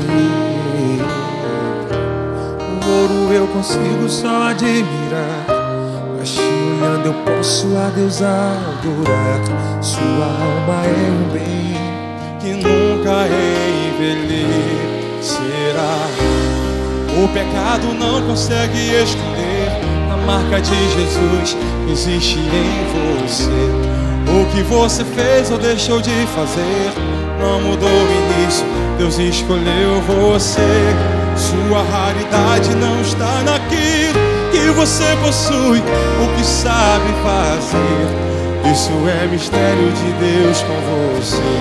O ouro eu consigo só admirar, mas te olhando eu posso a Deus adorar. Sua alma é um bem que nunca nunca envelhecerá. O pecado não consegue esconder a marca de Jesus que existe em você. O que você fez ou deixou de fazer não mudou o início, Deus escolheu você. Sua raridade não está naquilo que você possui, o que sabe fazer. Isso é mistério de Deus com você.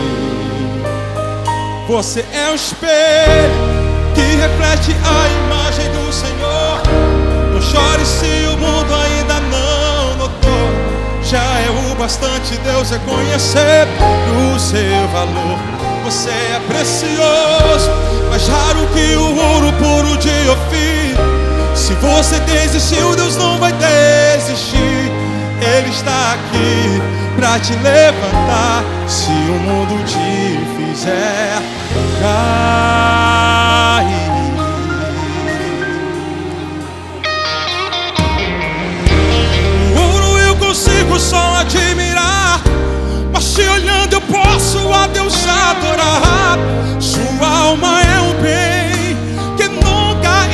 Você é um espelho que reflete a imagem do Senhor. Não chore se o mundo ainda não notou. Já é o bastante Deus reconhecer o seu valor. Você é precioso, mais raro que o ouro puro de Ofir. Se você desistiu, Deus não vai desistir. Ele está aqui pra te levantar. Se o mundo te fizer cair. O ouro eu consigo só admirar, mas te olhando eu posso a Deus adorar. Sua alma é um bem que nunca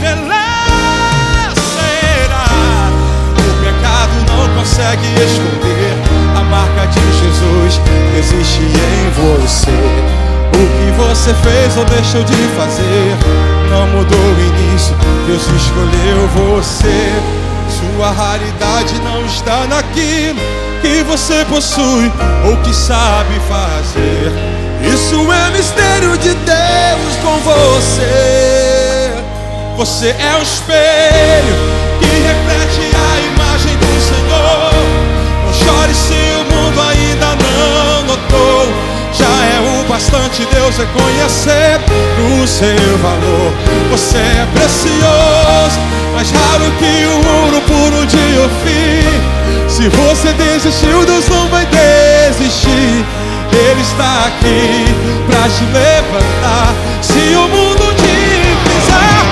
envelhecerá. O pecado não consegue esconder a marca de Jesus que existe em você. O que você fez ou deixou de fazer não mudou o início, Deus escolheu você. Sua raridade não está naquilo que você possui ou que sabe fazer. Isso é mistério de Deus com você. Você é um espelho que reflete a imagem do Senhor. Não chore se o mundo ainda não notou. Já é o bastante Deus reconhecer o seu valor. Você é precioso, mais raro que o ouro puro de Ofir. Se você desistiu, Deus não vai desistir. Ele está aqui pra te levantar. Se o mundo te fizer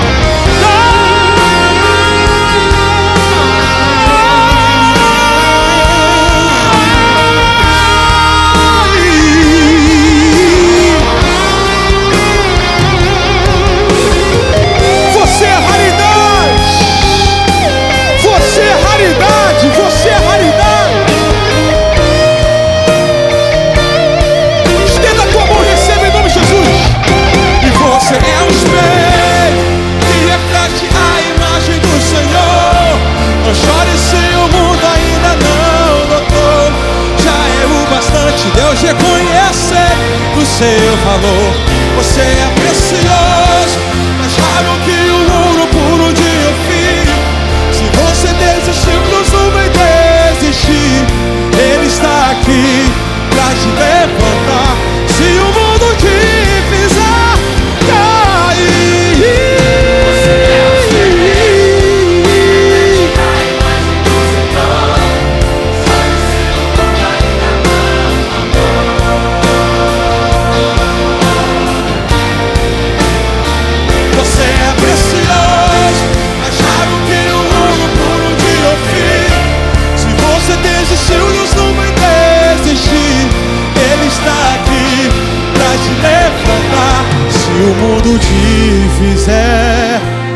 você é raridade. Estenda a tua mão e receba em nome de Jesus. E você é um espelho que reflete a imagem do Senhor. Não chore se o mundo ainda não notou. Já é o bastante Deus reconhecer o seu valor. Você é precioso, mais raro que o ouro puro de Ofir. Se você desistiu, Deus não vai desistir. Ele está aqui pra te levantar. Se o mundo te fizer cair. Você é o espelho que reflete a imagem do Senhor. Sabe se o mundo ainda não notou. Você é precioso, mais raro que o ouro puro de Ofir. Se você desistiu, Deus não vai desistir. Ele está aqui pra te levantar. Se o mundo te fizer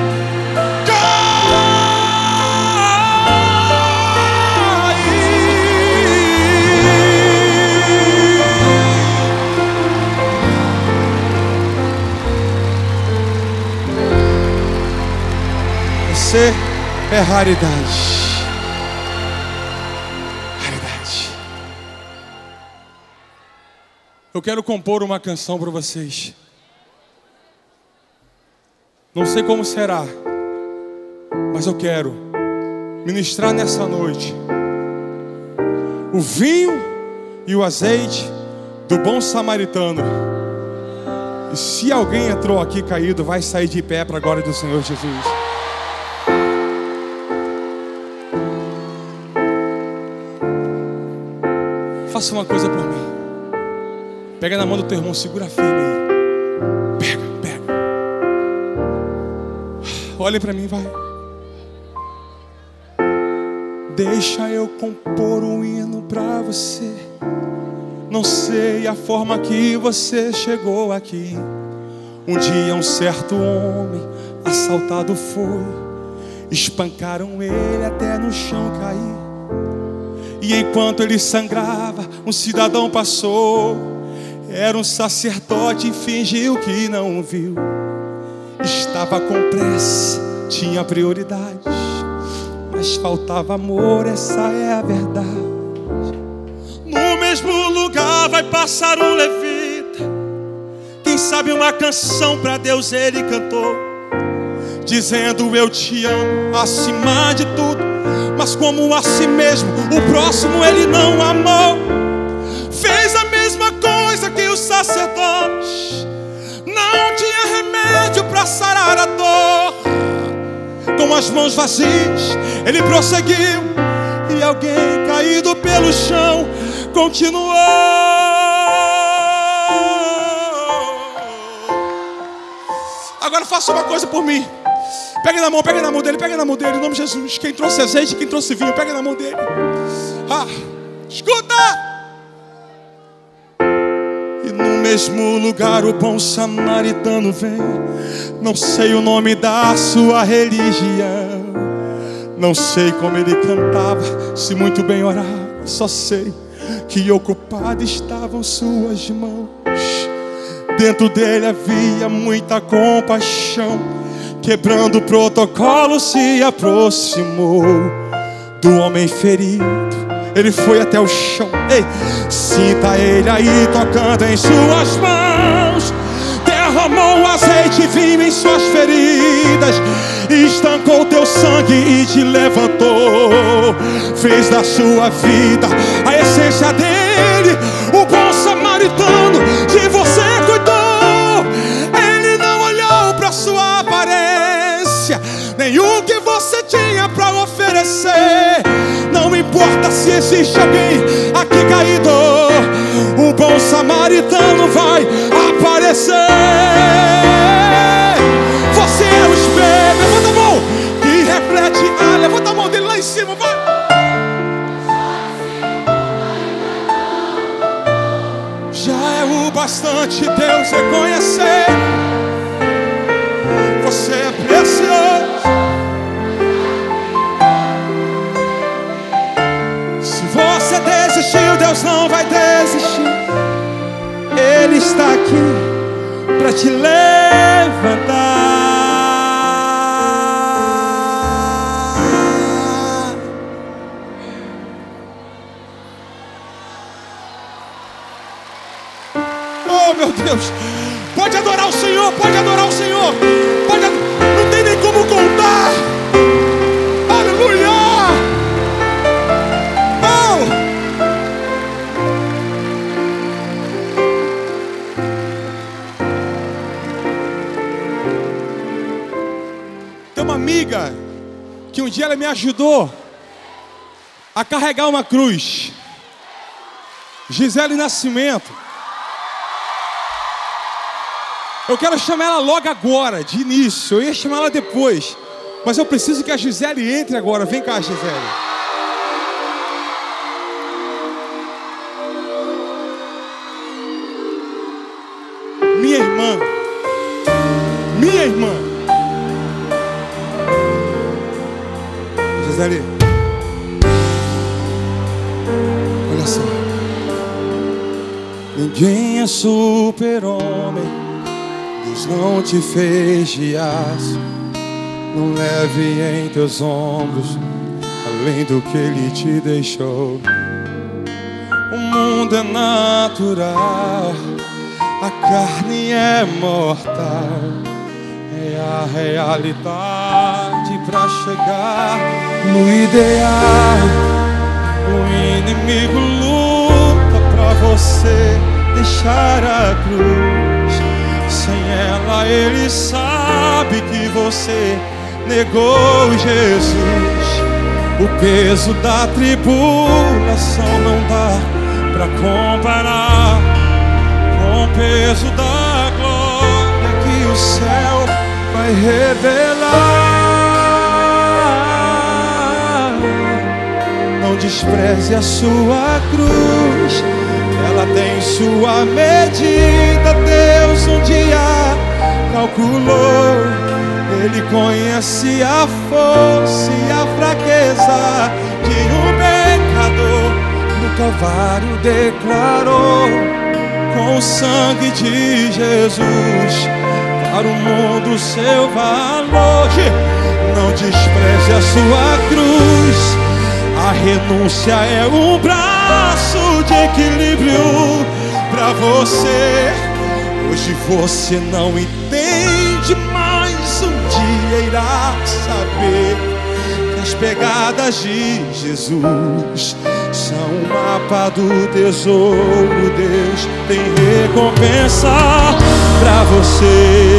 cair. Você é raridade. Raridade. Eu quero compor uma canção para vocês. Não sei como será, mas eu quero ministrar nessa noite o vinho e o azeite do bom samaritano. E se alguém entrou aqui caído, vai sair de pé para a glória do Senhor Jesus. Faça uma coisa por mim. Pega na mão do teu irmão, segura firme aí. Pega. Olhem para mim, vai. Deixa eu compor um hino pra você. Não sei a forma que você chegou aqui. Um dia um certo homem assaltado foi, espancaram ele até no chão cair. E enquanto ele sangrava, um cidadão passou. Era um sacerdote e fingiu que não viu. Estava com pressa, tinha prioridades, mas faltava amor, essa é a verdade. No mesmo lugar vai passar um levita. Quem sabe uma canção para Deus ele cantou, dizendo eu te amo acima de tudo. Mas como a si mesmo, o próximo ele não amou. Fez a mesma coisa que o sacerdote. Não tinha remédio para sarar a dor. Com as mãos vazias ele prosseguiu, e alguém caído pelo chão continuou. Agora faça uma coisa por mim. Pega na mão dele, pega na mão dele, em nome de Jesus. Quem trouxe azeite, quem trouxe vinho, pega na mão dele. Escuta! E no mesmo lugar o bom samaritano vem. Não sei o nome da sua religião, não sei como ele cantava, se muito bem orava. Só sei que ocupadas estavam suas mãos. Dentro dele havia muita compaixão. Quebrando o protocolo, se aproximou do homem ferido. Ele foi até o chão. Ei, sinta ele aí tocando em suas mãos. Derramou azeite e vinho em suas feridas. Estancou teu sangue e te levantou. Fez da sua vida a essência dele. O bom samaritano de você cuidou. Ele não olhou para sua aparência, nem o que você tinha para oferecer. Não importa se existe alguém aqui caído, o bom samaritano vai aparecer. Você é o espelho, levanta a mão, que reflete. Levanta a mão dele lá em cima, vai. Já é o bastante Deus reconhecer. Você é precioso. Se você desistiu, Deus não vai desistir. Ele está aqui para te levantar. Oh, meu Deus! Pode adorar o Senhor, pode adorar o Senhor. Não tem nem como contar. Aleluia! Oh! Tem uma amiga que um dia ela me ajudou a carregar uma cruz. Gisele Nascimento. Eu quero chamar ela logo agora, de início. Eu ia chamar ela depois, mas eu preciso que a Gisele entre agora. Vem cá, Gisele. Minha irmã. Minha irmã. Gisele, olha só. Ninguém é super-homem. Deus não te fez de aço. Não leve em teus ombros além do que Ele te deixou. O mundo é natural, a carne é mortal. É a realidade pra chegar no ideal. O inimigo luta pra você deixar a cruz. Sem ela ele sabe que você negou Jesus. O peso da tribulação não dá pra comparar com o peso da glória que o céu vai revelar. Não despreze a sua cruz, ela tem sua medida. Deus um dia calculou. Ele conhece a força e a fraqueza de um pecador. No Calvário declarou, com o sangue de Jesus, para o mundo seu valor. Não despreze a sua cruz. A renúncia é um braço de equilíbrio para você. Hoje você não entende, mas um dia irá saber que as pegadas de Jesus são o mapa do tesouro. Deus tem recompensa pra você.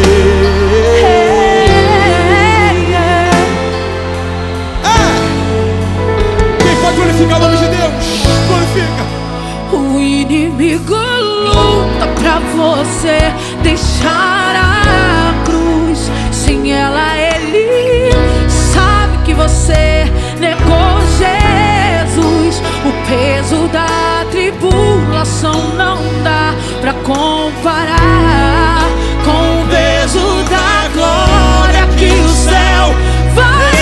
Quem pode glorificar o nome de Deus? Glorifica. O inimigo luta pra você deixar a cruz. Sem ela ele sabe que você negou Jesus. O peso da tribulação não dá pra comparar com o peso da glória que o céu vai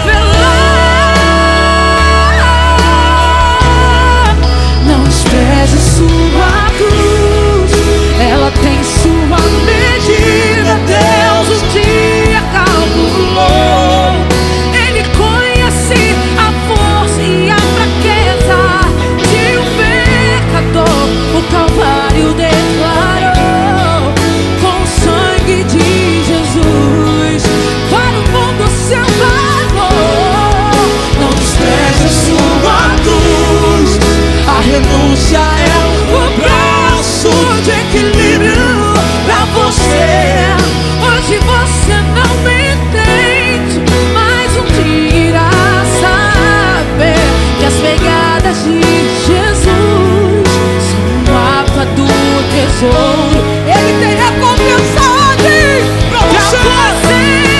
revelar. Não despreze sua cruz, ela tem sua medida. Deus um dia calculou. Ele conhece a força e a fraqueza de um pecador. O Calvário declarou, com o sangue de Jesus, para o mundo seu valor. Não despreze sua cruz, a renúncia é o braço de equilíbrio pra você. Hoje você não me entende, mas um dia irá saber que as pegadas de Jesus são o mapa do tesouro. Ele tem recompensado pra você.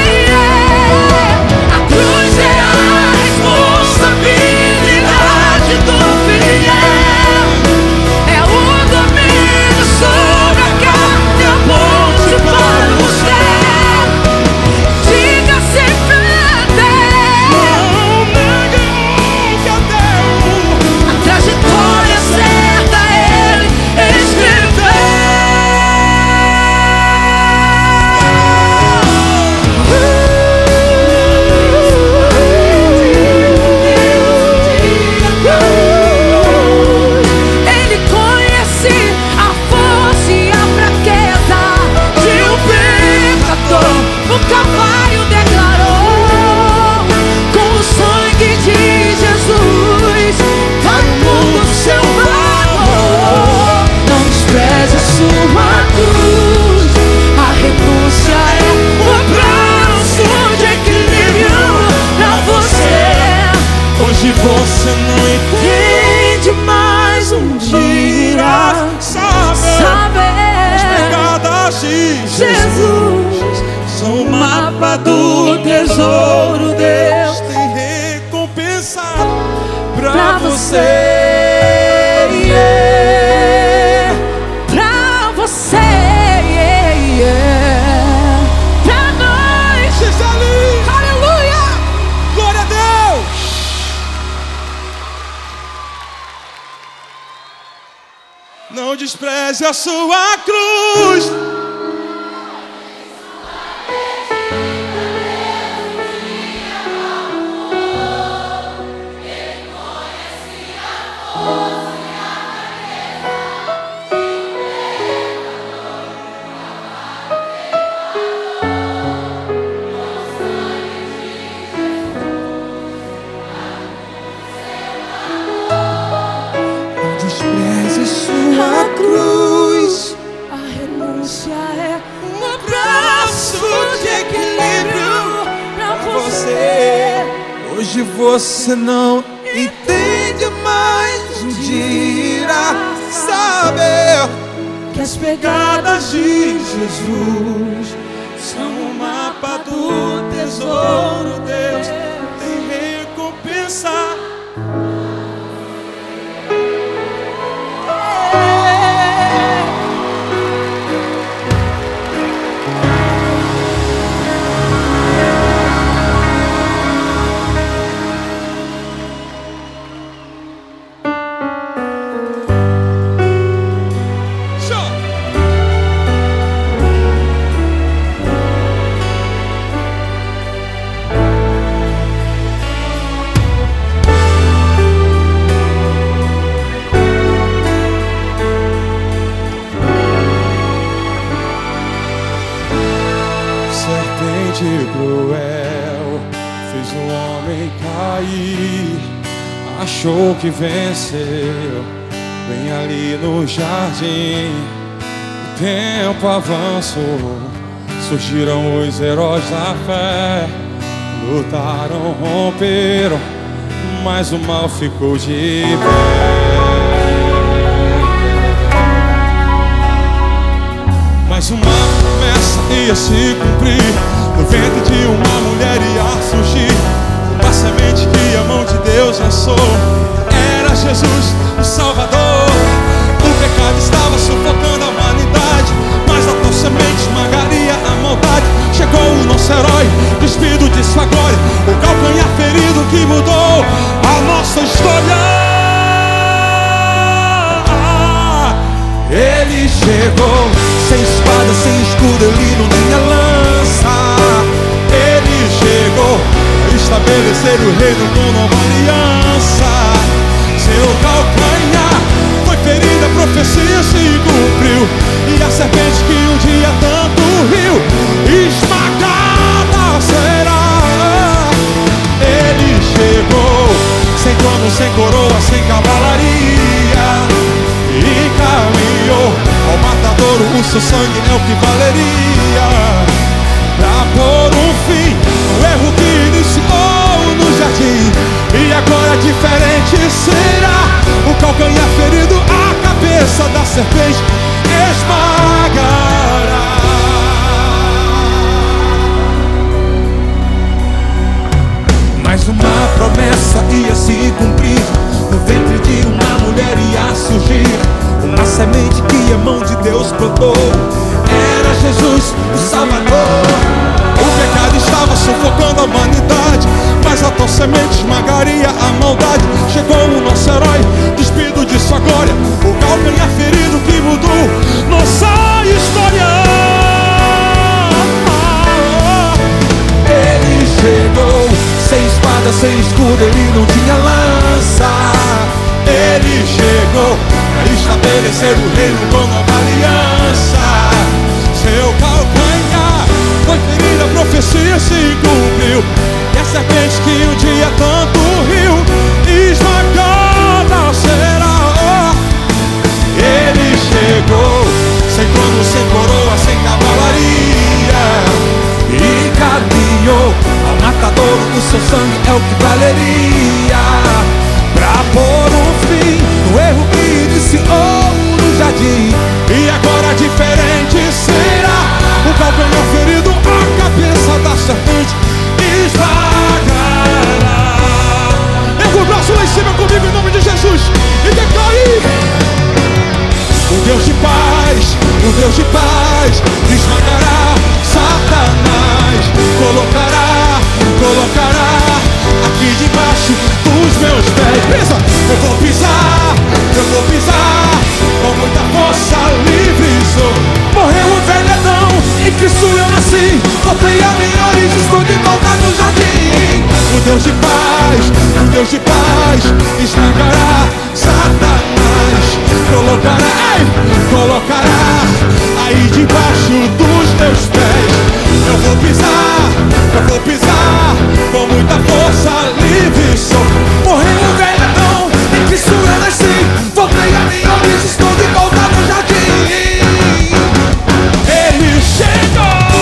A cruz é a responsabilidade do fiel. É o domínio sobre a carne, a ponte para o céu. Diga sem perder, a trajetória certa ele escreveu. Ele conhece a força e a fraqueza de um pecador. O Calvário declarou, com o sangue de Jesus, para o mundo seu valor. Não despreze sua cruz, a renúncia é o braço de equilíbrio pra você. Hoje você não entende, mas um dia irá saber. As pegadas de Jesus são o mapa do tesouro. Deus tem recompensa pra você. Pra você, pra nós. Gisele, Aleluia! glória a Deus. Não despreze a sua cruz. não despreze sua cruz. A renúncia é um abraço de equilíbrio pra você. Hoje você não entende, mas um dia irá saber Que as pegadas De Jesus são o mapa do tesouro. Deus tem recompensa. mente cruel fez o homem cair. Achou que venceu bem ali no jardim. O tempo avançou, surgiram os heróis da fé. Lutaram, romperam, mas o mal ficou de pé. Mas uma promessa ia se cumprir. No ventre de uma mulher ia surgir uma semente que a mão de Deus lançou. Era Jesus, o Salvador. O pecado estava sufocando a humanidade, mas a tua semente esmagaria a maldade. Chegou o nosso herói, despido de sua glória, o calcanhar ferido que mudou a nossa história. Ele chegou, sem espada, sem escudo, ele não tinha lança. Ele chegou a estabelecer o reino com nova aliança. Seu calcanhar foi ferida, a profecia se cumpriu. E a serpente que um dia tanto riu, esmagada será. Ele chegou, sem trono, sem coroa, sem cavalaria, e caminhou ao matadouro. O seu sangue é o que valeria pra pôr um fim no erro que iniciou no jardim. E agora diferente será. O calcanhar ferido, a cabeça da serpente esmagará. Mas uma promessa ia se cumprir. No ventre de uma mulher ia surgir uma semente que a mão de Deus plantou. Era Jesus, o Salvador. O pecado estava sufocando a humanidade, mas a tua semente esmagaria a maldade. Chegou o nosso herói, despido de sua glória, o calcanhar ferido que mudou nossa história. Ele chegou, sem espada, sem escudo, ele não tinha lança. Ele chegou a estabelecer o reino com nova aliança. Seu calcanhar foi ferida, a profecia se cumpriu. E a serpente que um dia tanto riu, esmagada será. Ele chegou, sem trono, sem coroa, sem cavalaria, e caminhou ao matadouro. O seu sangue é o que valeria pra pôr um fim no erro que iniciou no jardim. E agora diferente será. O calcanhar ferido, a cabeça da serpente esmagará. Erga o braço lá em cima comigo em nome de Jesus e declare: o Deus de paz, o Deus de paz esmagará Satanás. Colocará aqui debaixo dos meus pés. Pisa, eu vou pisar com muita força, livre sou. Morreu o velho Adão, em Cristo eu nasci. Voltei a minha origem, estou de volta no jardim. O Deus de paz esmagará Satanás. Colocará aí debaixo dos meus pés. Eu vou pisar com muita força, livre sou. Morreu o velho Adão, em Cristo eu nasci. Voltei a minha origem, estou de volta no jardim. Ele chegou,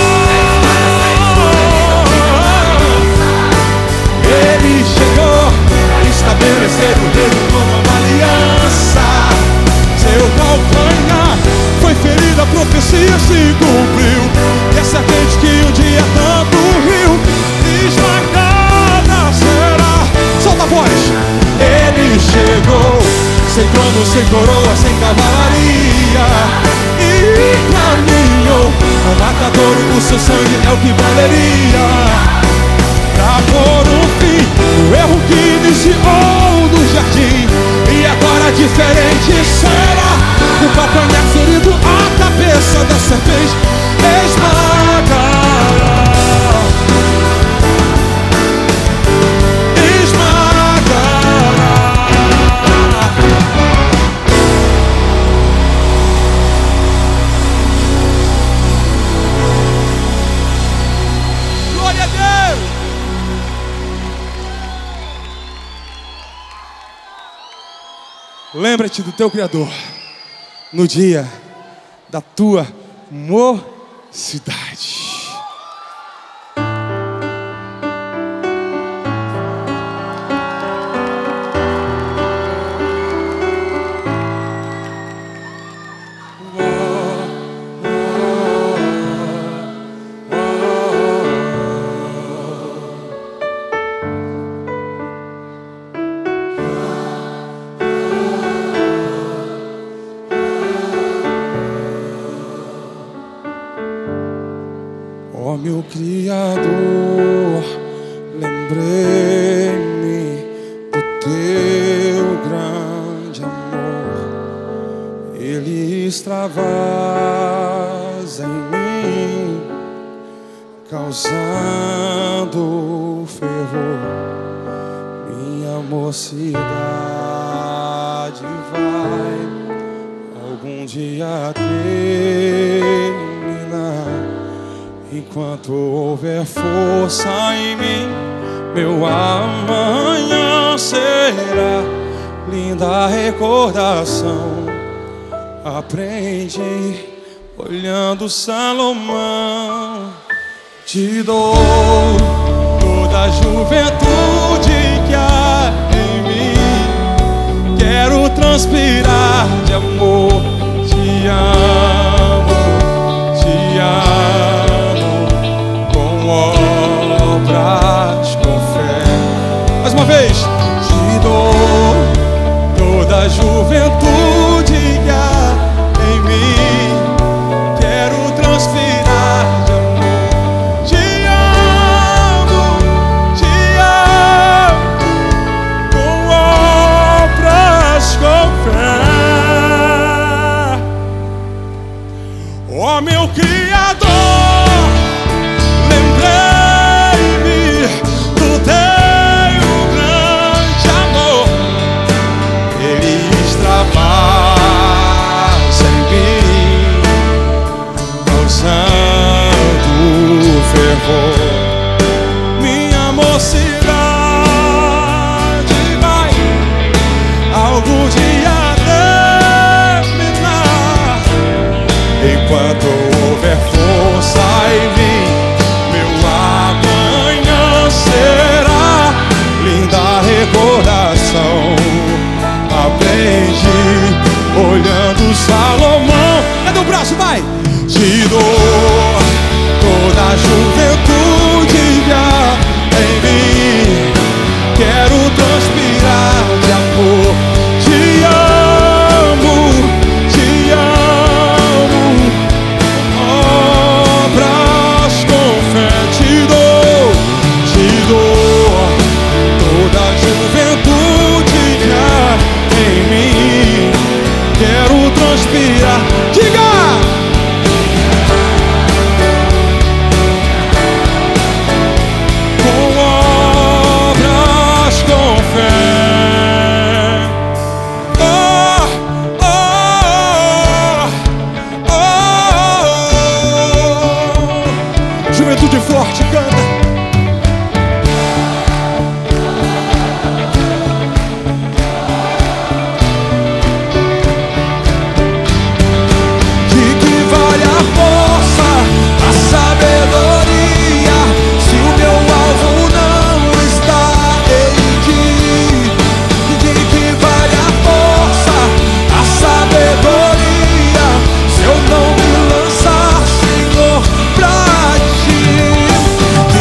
a estabelecer o reino com uma aliança. Seu calcanhar foi ferido, a profecia se cumpriu. E a serpente que um dia tanto riu, esmagada será. Solta a voz. Ele chegou, sem trono, sem coroa, sem cavalaria, e caminhou ao matadouro. O seu sangue é o que valeria pra pôr um fim no erro que iniciou no jardim. E agora diferente será. O calcanhar ferido, a cabeça da serpente esmagará. Lembra-te do teu Criador no dia da tua mocidade. Ó meu Criador, lembrei-me do teu grande amor. Ele extravasa em mim, causando fervor. Minha mocidade vai algum dia terminar. Enquanto houver força em mim, meu amanhã será linda recordação. Aprendi olhando Salomão. Te dou toda a juventude que há em mim. Quero transpirar de amor. Te amo, te amo. Obras com fé. Mais uma vez. Te dou toda a juventude que há em mim. Quero transpirar de amor. Te amo com obras com fé. Ó meu Criador, minha mocidade vai algum dia terminar. Enquanto houver força em mim, meu amanhã será linda recordação. Aprendi olhando Salomão. É do braço, vai! Te dou toda a juventude que há em mim. Quero transpirar de amor. Te amo, obras com fé. Te dou toda a juventude que há em mim. Quero transpirar. Diga! Juventude forte, canta. De que vale a força, a sabedoria, se o meu alvo não está em ti? De que vale a força, a sabedoria, se eu não me lançar, Senhor, pra ti?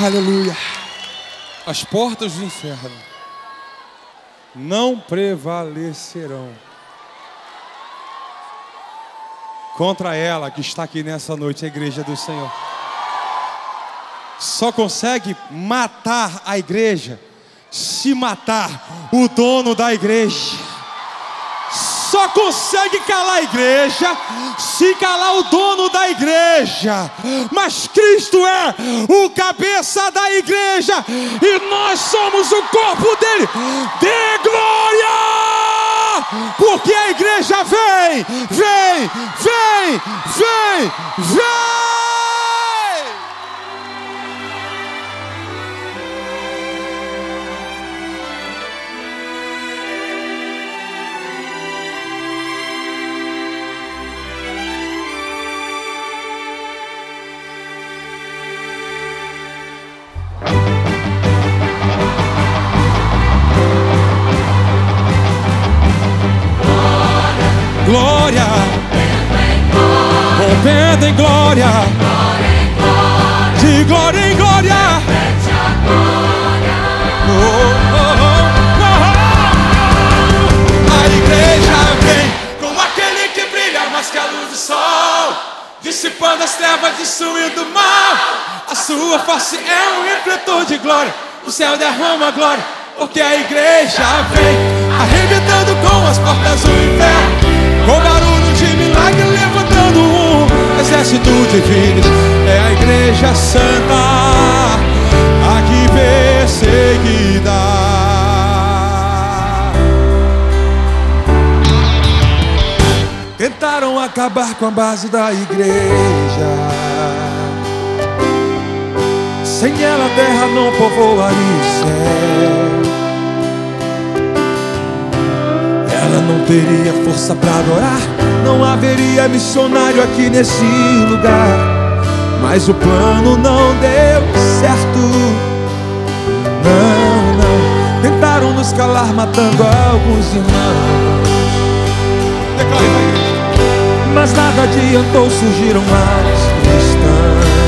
Aleluia. As portas do inferno não prevalecerão contra ela que está aqui nessa noite, a igreja do Senhor. Só consegue matar a igreja se matar o dono da igreja. Só consegue calar a igreja se calar o dono da igreja. Mas Cristo é o cabeça da igreja e nós somos o corpo dele. Dê glória! Porque a igreja vem, vem, vem, vem, vem! Glória, rompendo em glória, de glória em glória. A igreja vem como aquele que brilha mais que a luz do sol, dissipando as trevas, destruindo o mal. A sua face é um refletor de glória, o céu derrama glória, porque a igreja vem arrebentando com as portas do inferno, com barulho de milagre levantando um exército de vidas. É a igreja santa, aqui perseguida. Tentaram acabar com a base da igreja, sem ela a terra não povoaria o céu. Ela não teria força para adorar, não haveria missionário aqui nesse lugar. Mas o plano não deu certo. Não, não. Tentaram nos calar matando alguns irmãos, mas nada adiantou, surgiram mais cristãos,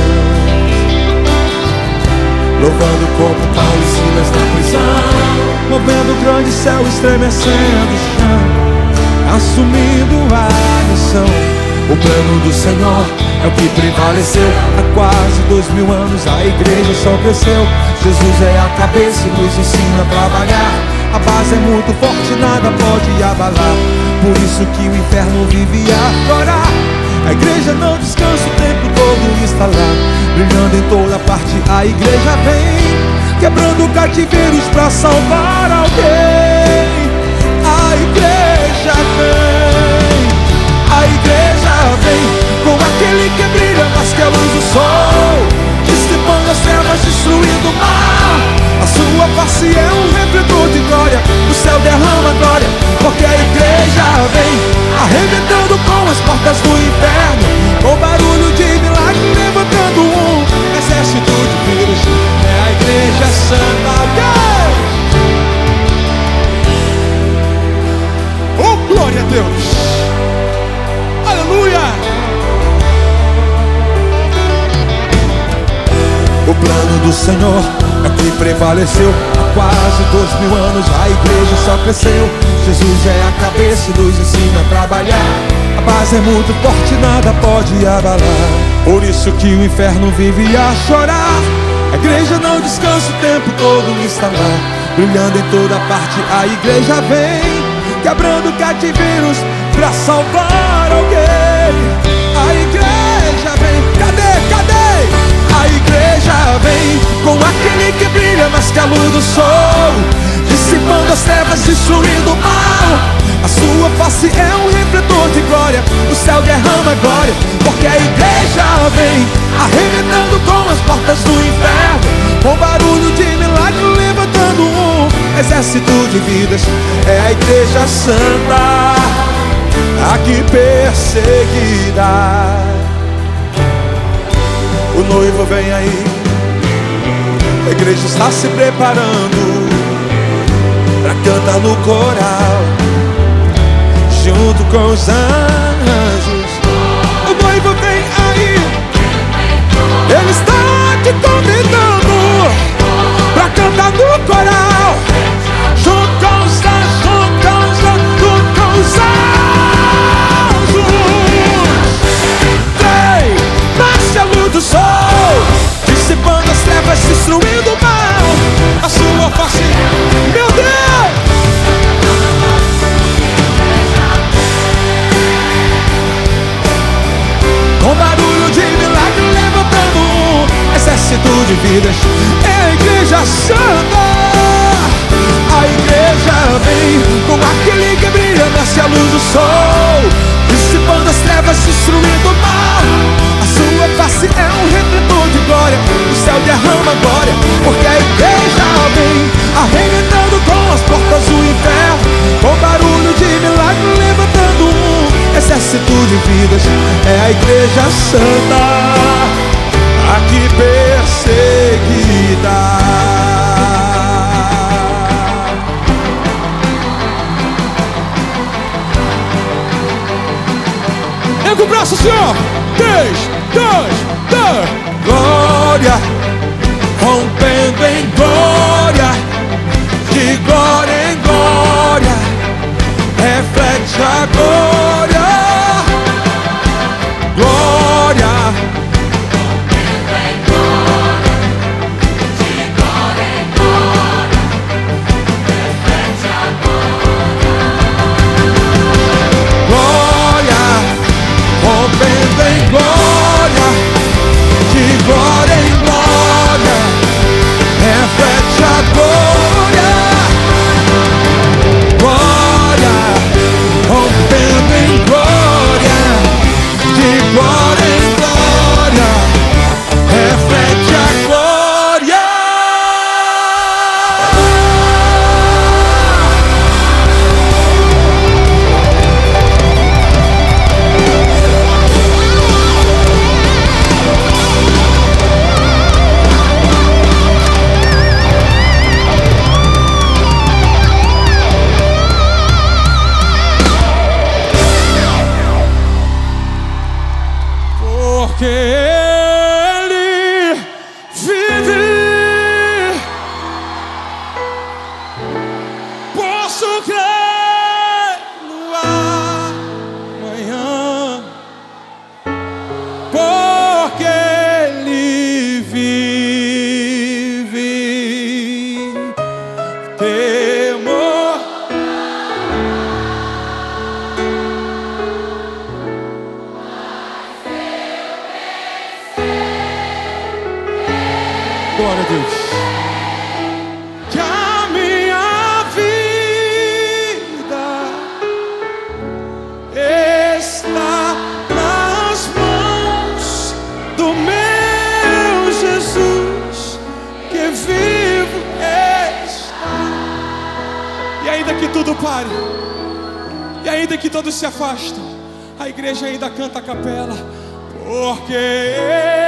louvando como Paulo e Silas na prisão, movendo o grande céu, estremecendo o chão, assumindo a missão. O plano do Senhor é o que prevaleceu. Há quase 2000 anos a igreja só cresceu. Jesus é a cabeça e nos ensina a trabalhar. A base é muito forte, nada pode abalar. Por isso que o inferno vive a chorar. A igreja não descansa, o tempo todo está lá, brilhando em toda parte. A igreja vem, quebrando cativeiros pra salvar alguém. A igreja vem, a igreja vem, com aquele que brilha mais que a luz do sol, dissipando as trevas, destruindo o mal. A sua face é um refletor de glória, o céu derrama glória, porque a igreja vem arrebentando com as portas do inferno, com barulho de milagre levantando um exército de vidas. É a igreja santa. Oh, glória a Deus! Aleluia! O plano do Senhor é o que prevaleceu. Há quase 2000 anos a igreja só cresceu. Jesus é a cabeça e nos ensina a trabalhar. A base é muito forte, nada pode abalar. Por isso que o inferno vive a chorar. A igreja não descansa, o tempo todo está lá, brilhando em toda parte. A igreja vem, quebrando cativeiros pra salvar alguém. A igreja vem, cadê? A igreja vem, com aquele que brilha mais que a luz do sol, dissipando as trevas, destruindo o mal. A sua face é um refletor de glória, o céu derrama glória, porque a igreja vem arrebentando com as portas do inferno, com barulho de milagre levantando um exército de vidas. É a igreja santa, aqui perseguida. O noivo vem aí, a igreja está se preparando pra cantar no coral, junto com os anjos. O noivo vem aí, ele está te convidando vidas. É a igreja santa. A igreja vem com aquele que brilha, nasce a luz do sol, dissipando as trevas, destruindo o mal. A sua face é um redentor de glória, o céu derrama glória, porque a igreja vem arrebentando com as portas do inferno, com barulho de milagre, levantando um exército de vidas. É a igreja santa, aqui perseguida. Erga o braço, Senhor. 3, 2, 2. Glória, rompendo em glória, de glória em glória, reflete a glória. Glória, rompendo em glória, de glória em glória, reflete a glória. Glória, rompendo em glória, de glória em glória, reflete a glória. Glória, rompendo em glória, de glória em glória, reflete a glória. Porque Ele vive, posso crer no amanhã. Porque Ele vive, temor. Glória a Deus. Que a minha vida está nas mãos do meu Jesus, que vivo está. E ainda que tudo pare, e ainda que todos se afastem, a igreja ainda canta a capela. Porque